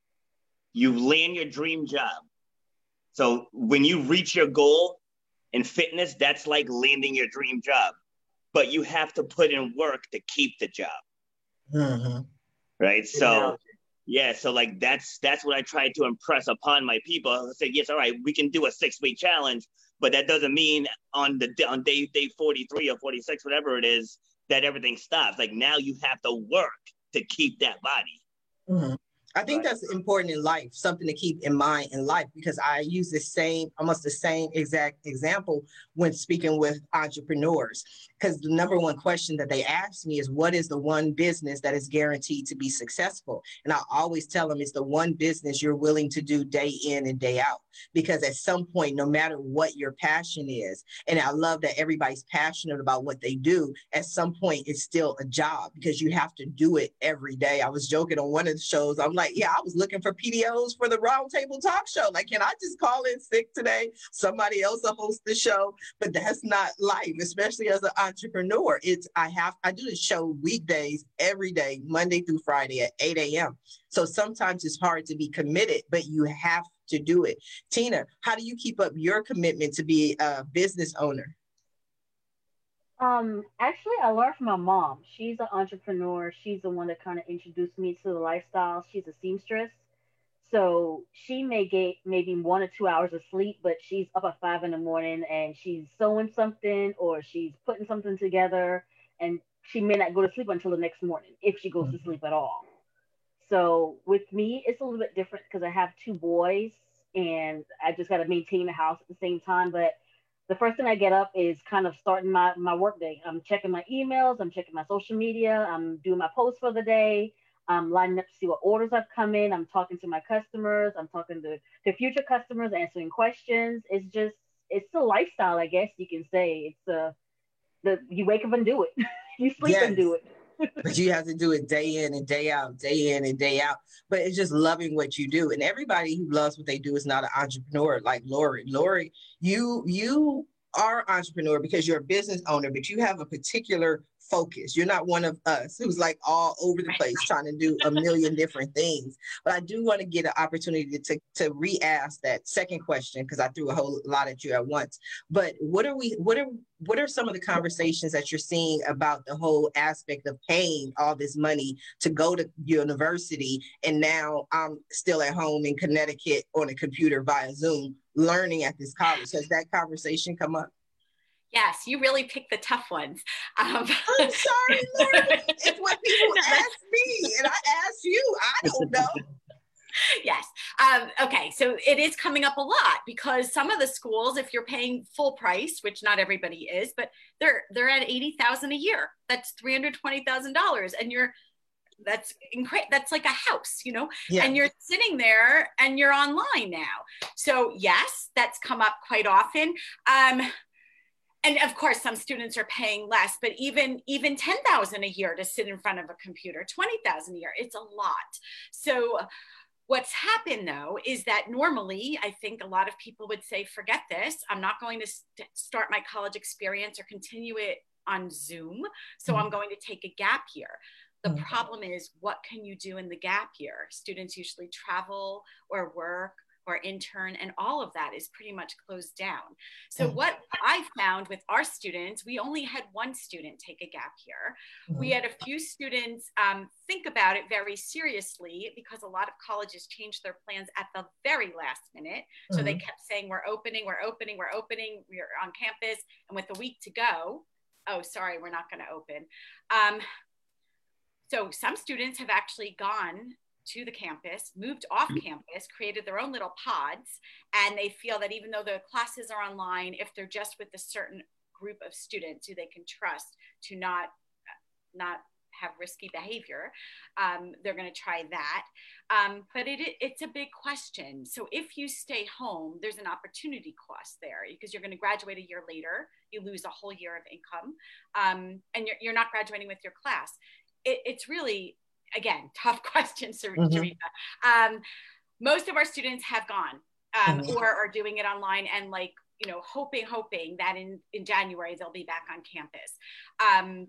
You land your dream job. So when you reach your goal in fitness, that's like landing your dream job. But you have to put in work to keep the job. Mm-hmm. Right? So, yeah, so like that's that's what I try to impress upon my people. I say, yes, all right, we can do a six-week challenge, but that doesn't mean on the on day day forty-three or forty-six, whatever it is, that everything stops. Like, now you have to work to keep that body. Mm-hmm. I think that's important in life, something to keep in mind in life, because I use the same, almost the same exact example when speaking with entrepreneurs. Because the number one question that they ask me is, what is the one business that is guaranteed to be successful? And I always tell them it's the one business you're willing to do day in and day out. Because at some point, no matter what your passion is, and I love that everybody's passionate about what they do, at some point it's still a job, because you have to do it every day. I was joking on one of the shows. I'm like, yeah, I was looking for P D Os for the Roundtable Talk Show. Like, can I just call in sick today? Somebody else will host the show. But that's not life, especially as an entrepreneur. It's I have I do the show weekdays every day, Monday through Friday at eight a.m. So sometimes it's hard to be committed, but you have to do it. Tina, how do you keep up your commitment to be a business owner? Um, actually, I learned from my mom. She's an entrepreneur. She's the one that kind of introduced me to the lifestyle. She's a seamstress. So she may get maybe one or two hours of sleep, but she's up at five in the morning and she's sewing something or she's putting something together, and she may not go to sleep until the next morning if she goes mm-hmm. to sleep at all. So with me, it's a little bit different because I have two boys and I just got to maintain the house at the same time. But the first thing I get up is kind of starting my, my work day. I'm checking my emails. I'm checking my social media. I'm doing my posts for the day. I'm lining up to see what orders have come in. I'm talking to my customers. I'm talking to, to future customers, answering questions. It's just, it's a lifestyle, I guess you can say. It's a, the, you wake up and do it. You sleep yes. and do it. But you have to do it day in and day out, day in and day out. But it's just loving what you do. And everybody who loves what they do is not an entrepreneur like Lori. Lori, you you are an entrepreneur because you're a business owner, but you have a particular focus. You're not one of us who's like all over the place trying to do a million different things. But I do want to get an opportunity to, to re-ask that second question, because I threw a whole lot at you at once. But what are we, what are, what are some of the conversations that you're seeing about the whole aspect of paying all this money to go to university, and now I'm still at home in Connecticut on a computer via Zoom learning at this college? Has that conversation come up? Yes, you really pick the tough ones. Um, I'm sorry, Lori. It's what people ask me, and I ask you. I don't know. Yes. Um, okay. So it is coming up a lot because some of the schools, if you're paying full price, which not everybody is, but they're they're at eighty thousand dollars a year. That's three hundred twenty thousand dollars, and you're that's incredible. That's like a house, you know, yeah. And you're sitting there and you're online now. So yes, that's come up quite often. Um, And of course, some students are paying less, but even, even ten thousand dollars a year to sit in front of a computer, twenty thousand dollars a year, it's a lot. So what's happened though, is that normally I think a lot of people would say, forget this. I'm not going to st- start my college experience or continue it on Zoom. So mm-hmm. I'm going to take a gap year. The mm-hmm. problem is, what can you do in the gap year? Students usually travel or work or intern, and all of that is pretty much closed down. So what I found with our students, we only had one student take a gap year. Mm-hmm. We had a few students um, think about it very seriously, because a lot of colleges changed their plans at the very last minute. So mm-hmm. they kept saying, we're opening, we're opening, we're opening, we're on campus. And with a week to go, oh, sorry, we're not gonna open. Um, so some students have actually gone to the campus, moved off campus, created their own little pods, and they feel that even though the classes are online, if they're just with a certain group of students who they can trust to not, not have risky behavior, um, they're going to try that. Um, but it, it's a big question. So if you stay home, there's an opportunity cost there, because you're going to graduate a year later, you lose a whole year of income, um, and you're, you're not graduating with your class. It, it's really, again, tough question, Sarita. Mm-hmm. Um, most of our students have gone um, mm-hmm. or are doing it online, and like, you know, hoping, hoping that in, in January, they'll be back on campus um,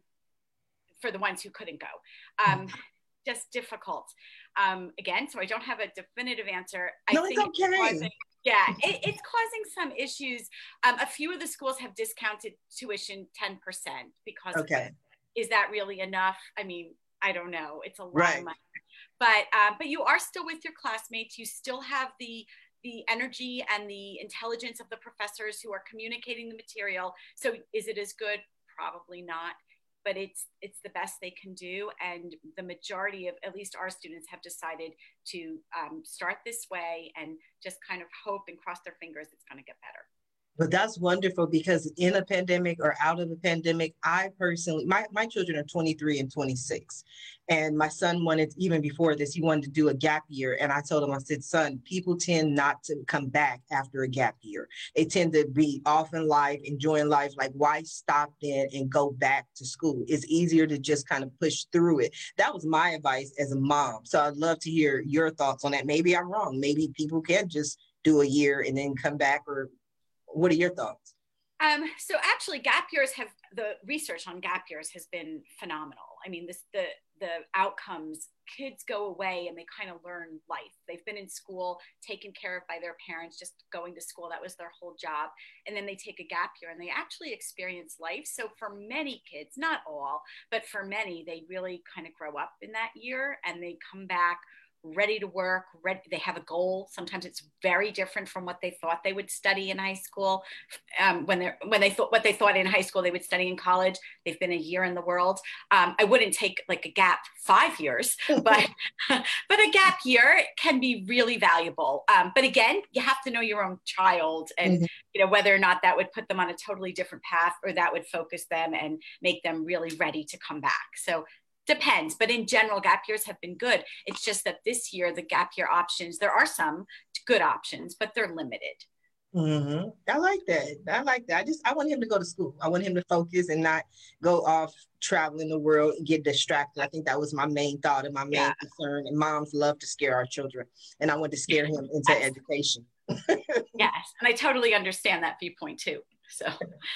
for the ones who couldn't go. Um, mm-hmm. Just difficult. Um, again, so I don't have a definitive answer. I no, think it's okay. It's causing, yeah, it, it's causing some issues. Um, a few of the schools have discounted tuition ten percent because okay. of it. Is that really enough? I mean, I don't know. It's a lot right. of money. But, um, but you are still with your classmates. You still have the, the energy and the intelligence of the professors who are communicating the material. So is it as good? Probably not. But it's, it's the best they can do. And the majority of, at least our students, have decided to um, start this way and just kind of hope and cross their fingers it's going to get better. But that's wonderful, because in a pandemic or out of a pandemic, I personally, my, my children are twenty-three and twenty-six. And my son wanted, even before this, he wanted to do a gap year. And I told him, I said, son, people tend not to come back after a gap year. They tend to be off in life, enjoying life. Like, why stop then and go back to school? It's easier to just kind of push through it. That was my advice as a mom. So I'd love to hear your thoughts on that. Maybe I'm wrong. Maybe people can just do a year and then come back, or what are your thoughts? Um, so actually, gap years have, the research on gap years has been phenomenal. I mean, this, the, the outcomes, kids go away and they kind of learn life. They've been in school, taken care of by their parents, just going to school. That was their whole job. And then they take a gap year and they actually experience life. So for many kids, not all, but for many, they really kind of grow up in that year and they come back ready to work, ready, they have a goal. Sometimes it's very different from what they thought they would study in high school. Um, when they're, when they thought what they thought in high school, they would study in college. They've been a year in the world. Um, I wouldn't take like a gap five years, but, but a gap year can be really valuable. Um, but again, you have to know your own child and, mm-hmm. you know, whether or not that would put them on a totally different path or that would focus them and make them really ready to come back. So depends, but in general, gap years have been good. It's just that this year, the gap year options, there are some good options, but they're limited. Mm-hmm. I like that. I like that. I just, I want him to go to school. I want him to focus and not go off traveling the world and get distracted. I think that was my main thought and my main yeah. concern. And moms love to scare our children. And I want to scare him into yes. education. Yes. And I totally understand that viewpoint too. So.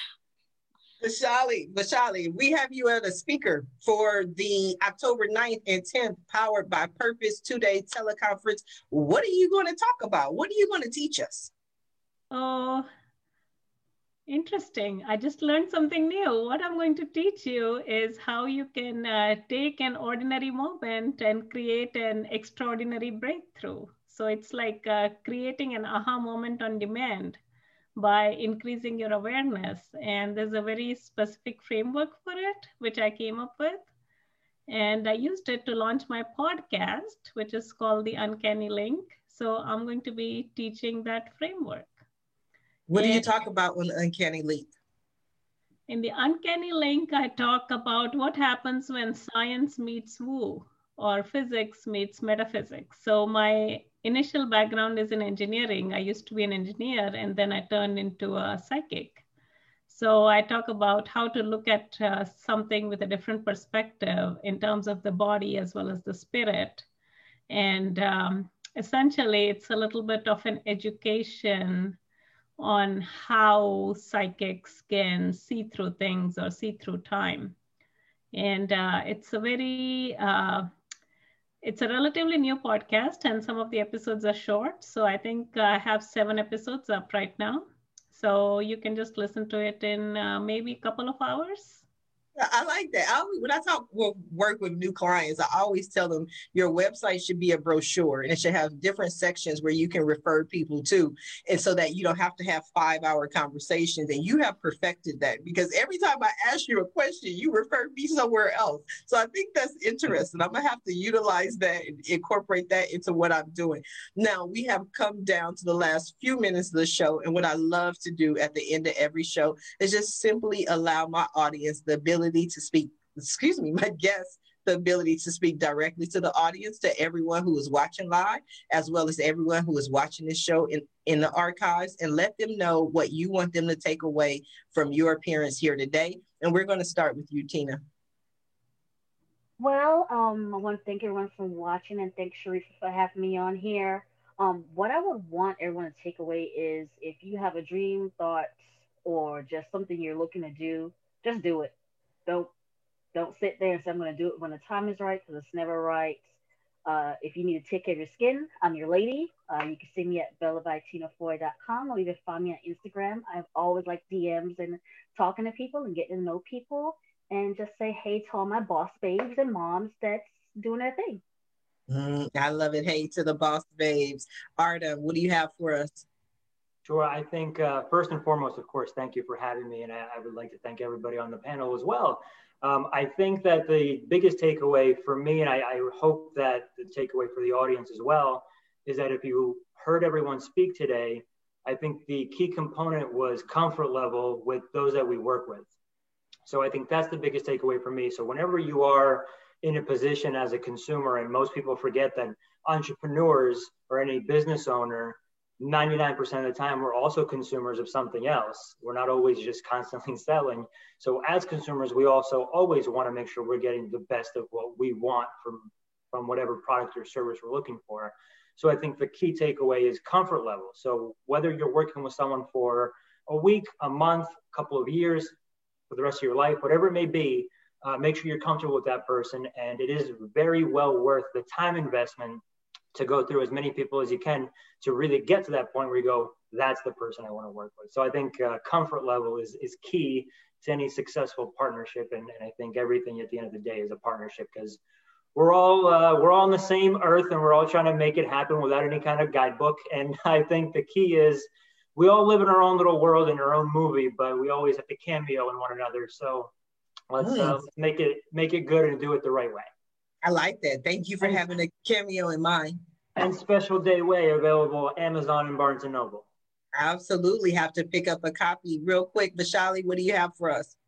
Vaishali, Vaishali, we have you as a speaker for the October ninth and tenth Powered by Purpose two-day teleconference. What are you going to talk about? What are you going to teach us? Oh, interesting. I just learned something new. What I'm going to teach you is how you can uh, take an ordinary moment and create an extraordinary breakthrough. So it's like uh, creating an aha moment on demand by increasing your awareness. And there's a very specific framework for it, which I came up with. And I used it to launch my podcast, which is called The Uncanny Link. So I'm going to be teaching that framework. What do you talk about on The Uncanny Link? In The Uncanny Link, I talk about what happens when science meets woo, or physics meets metaphysics. So my initial background is in engineering. I used to be an engineer and then I turned into a psychic. So I talk about how to look at uh, something with a different perspective in terms of the body as well as the spirit. And um, essentially it's a little bit of an education on how psychics can see through things or see through time. And uh, it's a very, uh, it's a relatively new podcast and some of the episodes are short. So I think I have seven episodes up right now. So you can just listen to it in uh, maybe a couple of hours. I like that. I, when I talk work with new clients, I always tell them your website should be a brochure and it should have different sections where you can refer people to, and so that you don't have to have five hour conversations. And you have perfected that, because every time I ask you a question, you refer me somewhere else. So I think that's interesting. I'm gonna have to utilize that and incorporate that into what I'm doing. Now we have come down to the last few minutes of the show, and what I love to do at the end of every show is just simply allow my audience the ability to speak, excuse me, my guests, the ability to speak directly to the audience, to everyone who is watching live, as well as everyone who is watching this show in, in the archives, and let them know what you want them to take away from your appearance here today. And we're going to start with you, Tina. Well, um, I want to thank everyone for watching, and thank Sharifa for having me on here. Um, what I would want everyone to take away is, if you have a dream, thought, or just something you're looking to do, just do it. Don't don't sit there and say, I'm going to do it when the time is right, because it's never right. Uh, if you need to take care of your skin, I'm your lady. Uh, you can see me at bella by tina foy dot com, or even find me on Instagram. I've always liked D Ms and talking to people and getting to know people, and just say hey to all my boss babes and moms that's doing their thing. Mm, I love it. Hey to the boss babes. Artem, what do you have for us? Sure. I think uh, first and foremost, of course, thank you for having me. And I, I would like to thank everybody on the panel as well. Um, I think that the biggest takeaway for me, and I, I hope that the takeaway for the audience as well, is that if you heard everyone speak today, I think the key component was comfort level with those that we work with. So I think that's the biggest takeaway for me. So whenever you are in a position as a consumer, and most people forget that entrepreneurs or any business owner, ninety-nine percent of the time, we're also consumers of something else. We're not always just constantly selling. So as consumers, we also always want to make sure we're getting the best of what we want from, from whatever product or service we're looking for. So I think the key takeaway is comfort level. So whether you're working with someone for a week, a month, a couple of years, for the rest of your life, whatever it may be, uh, make sure you're comfortable with that person. And it is very well worth the time investment to go through as many people as you can to really get to that point where you go, that's the person I want to work with. So I think uh, comfort level is, is key to any successful partnership. And, and I think everything at the end of the day is a partnership, because we're all, uh, we're all on the same earth, and we're all trying to make it happen without any kind of guidebook. And I think the key is we all live in our own little world, in our own movie, but we always have to cameo in one another. So let's, uh, let's make it, make it good and do it the right way. I like that. Thank you for and, having a cameo in mind. And Special Day Way available at Amazon and Barnes and Noble. Absolutely have to pick up a copy real quick. Vishali, what do you have for us?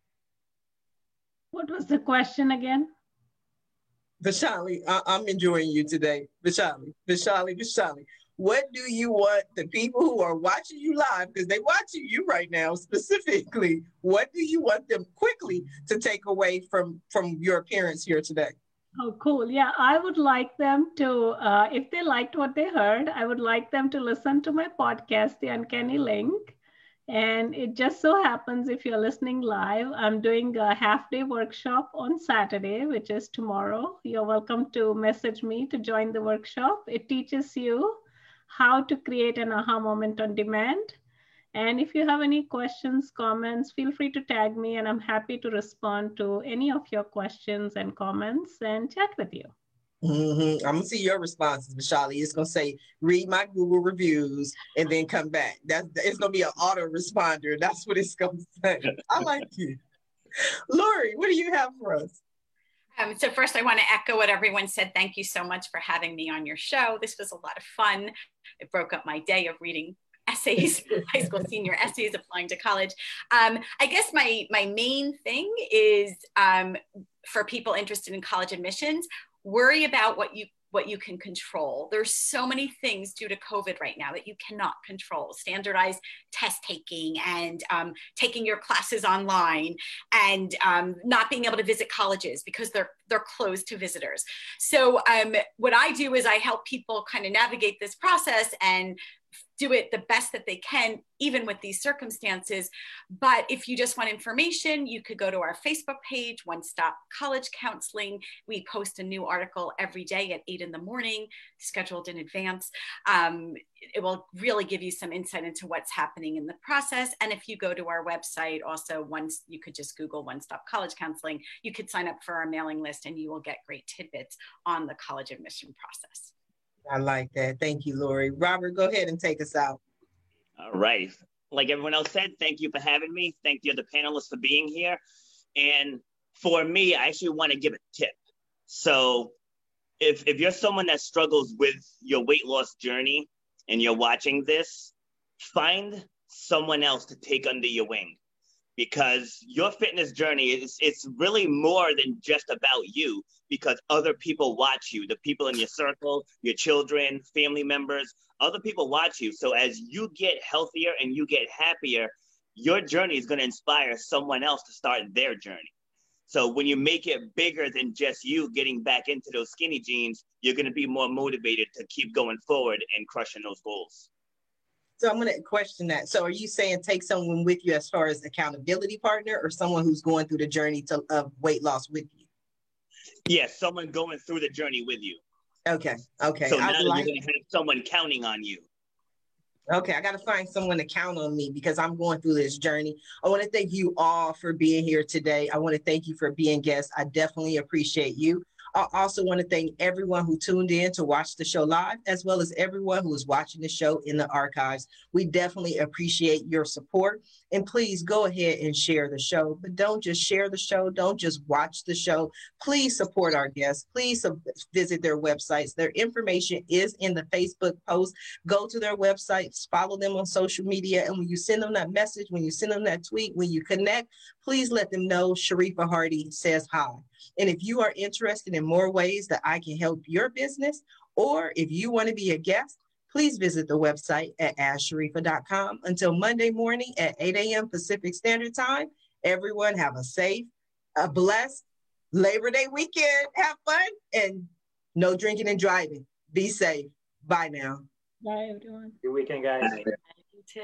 What was the question again? Vishali, I- I'm enjoying you today. Vishali, Vishali, Vishali. What do you want the people who are watching you live, because they're watching you right now specifically, what do you want them quickly to take away from, from your appearance here today? Oh, cool. Yeah, I would like them to, uh, if they liked what they heard, I would like them to listen to my podcast, The Uncanny Link. And it just so happens, if you're listening live, I'm doing a half day workshop on Saturday, which is tomorrow. You're welcome to message me to join the workshop. It teaches you how to create an aha moment on demand. And if you have any questions, comments, feel free to tag me, and I'm happy to respond to any of your questions and comments and chat with you. Mm-hmm. I'm gonna see your responses, Vishali. It's gonna say, read my Google reviews and then come back. That's it's gonna be an auto responder. That's what it's gonna say. I like you. Lori, what do you have for us? Um, so first, I want to echo what everyone said. Thank you so much for having me on your show. This was a lot of fun. It broke up my day of reading essays, high school senior essays, applying to college. Um, I guess my, my main thing is um, for people interested in college admissions, worry about what you what you can control. There's so many things due to COVID right now that you cannot control. Standardized test taking and um, taking your classes online, and um, not being able to visit colleges because they're they're closed to visitors. So um, what I do is I help people kind of navigate this process and do it the best that they can, even with these circumstances. But if you just want information, you could go to our Facebook page, One Stop College Counseling. We post a new article every day at eight in the morning, scheduled in advance. Um, it will really give you some insight into what's happening in the process. And if you go to our website, also once you could just Google One Stop College Counseling, you could sign up for our mailing list and you will get great tidbits on the college admission process. I like that. Thank you, Lori. Robert, go ahead and take us out. All right. Like everyone else said, thank you for having me. Thank the other panelists for being here. And for me, I actually want to give a tip. So if, if you're someone that struggles with your weight loss journey and you're watching this, find someone else to take under your wing, because your fitness journey is it's really more than just about you, because other people watch you, the people in your circle, your children, family members, other people watch you. So as you get healthier and you get happier, your journey is going to inspire someone else to start their journey. So when you make it bigger than just you getting back into those skinny jeans, you're going to be more motivated to keep going forward and crushing those goals. So I'm going to question that. So are you saying take someone with you as far as accountability partner, or someone who's going through the journey to, of weight loss with you? Yes, yeah, someone going through the journey with you. Okay, okay. So now like, you're going to have someone counting on you. Okay, I got to find someone to count on me because I'm going through this journey. I want to thank you all for being here today. I want to thank you for being guests. I definitely appreciate you. I also want to thank everyone who tuned in to watch the show live, as well as everyone who is watching the show in the archives. We definitely appreciate your support. And please go ahead and share the show, but don't just share the show. Don't just watch the show. Please support our guests. Please visit their websites. Their information is in the Facebook post. Go to their websites, follow them on social media. And when you send them that message, when you send them that tweet, when you connect, please let them know Sharifa Hardy says hi. And if you are interested in more ways that I can help your business, or if you want to be a guest, please visit the website at ask sharifa dot com. Until Monday morning at eight a.m. Pacific Standard Time, everyone have a safe, a blessed Labor Day weekend. Have fun and no drinking and driving. Be safe. Bye now. Bye, everyone. Good weekend, guys. Bye.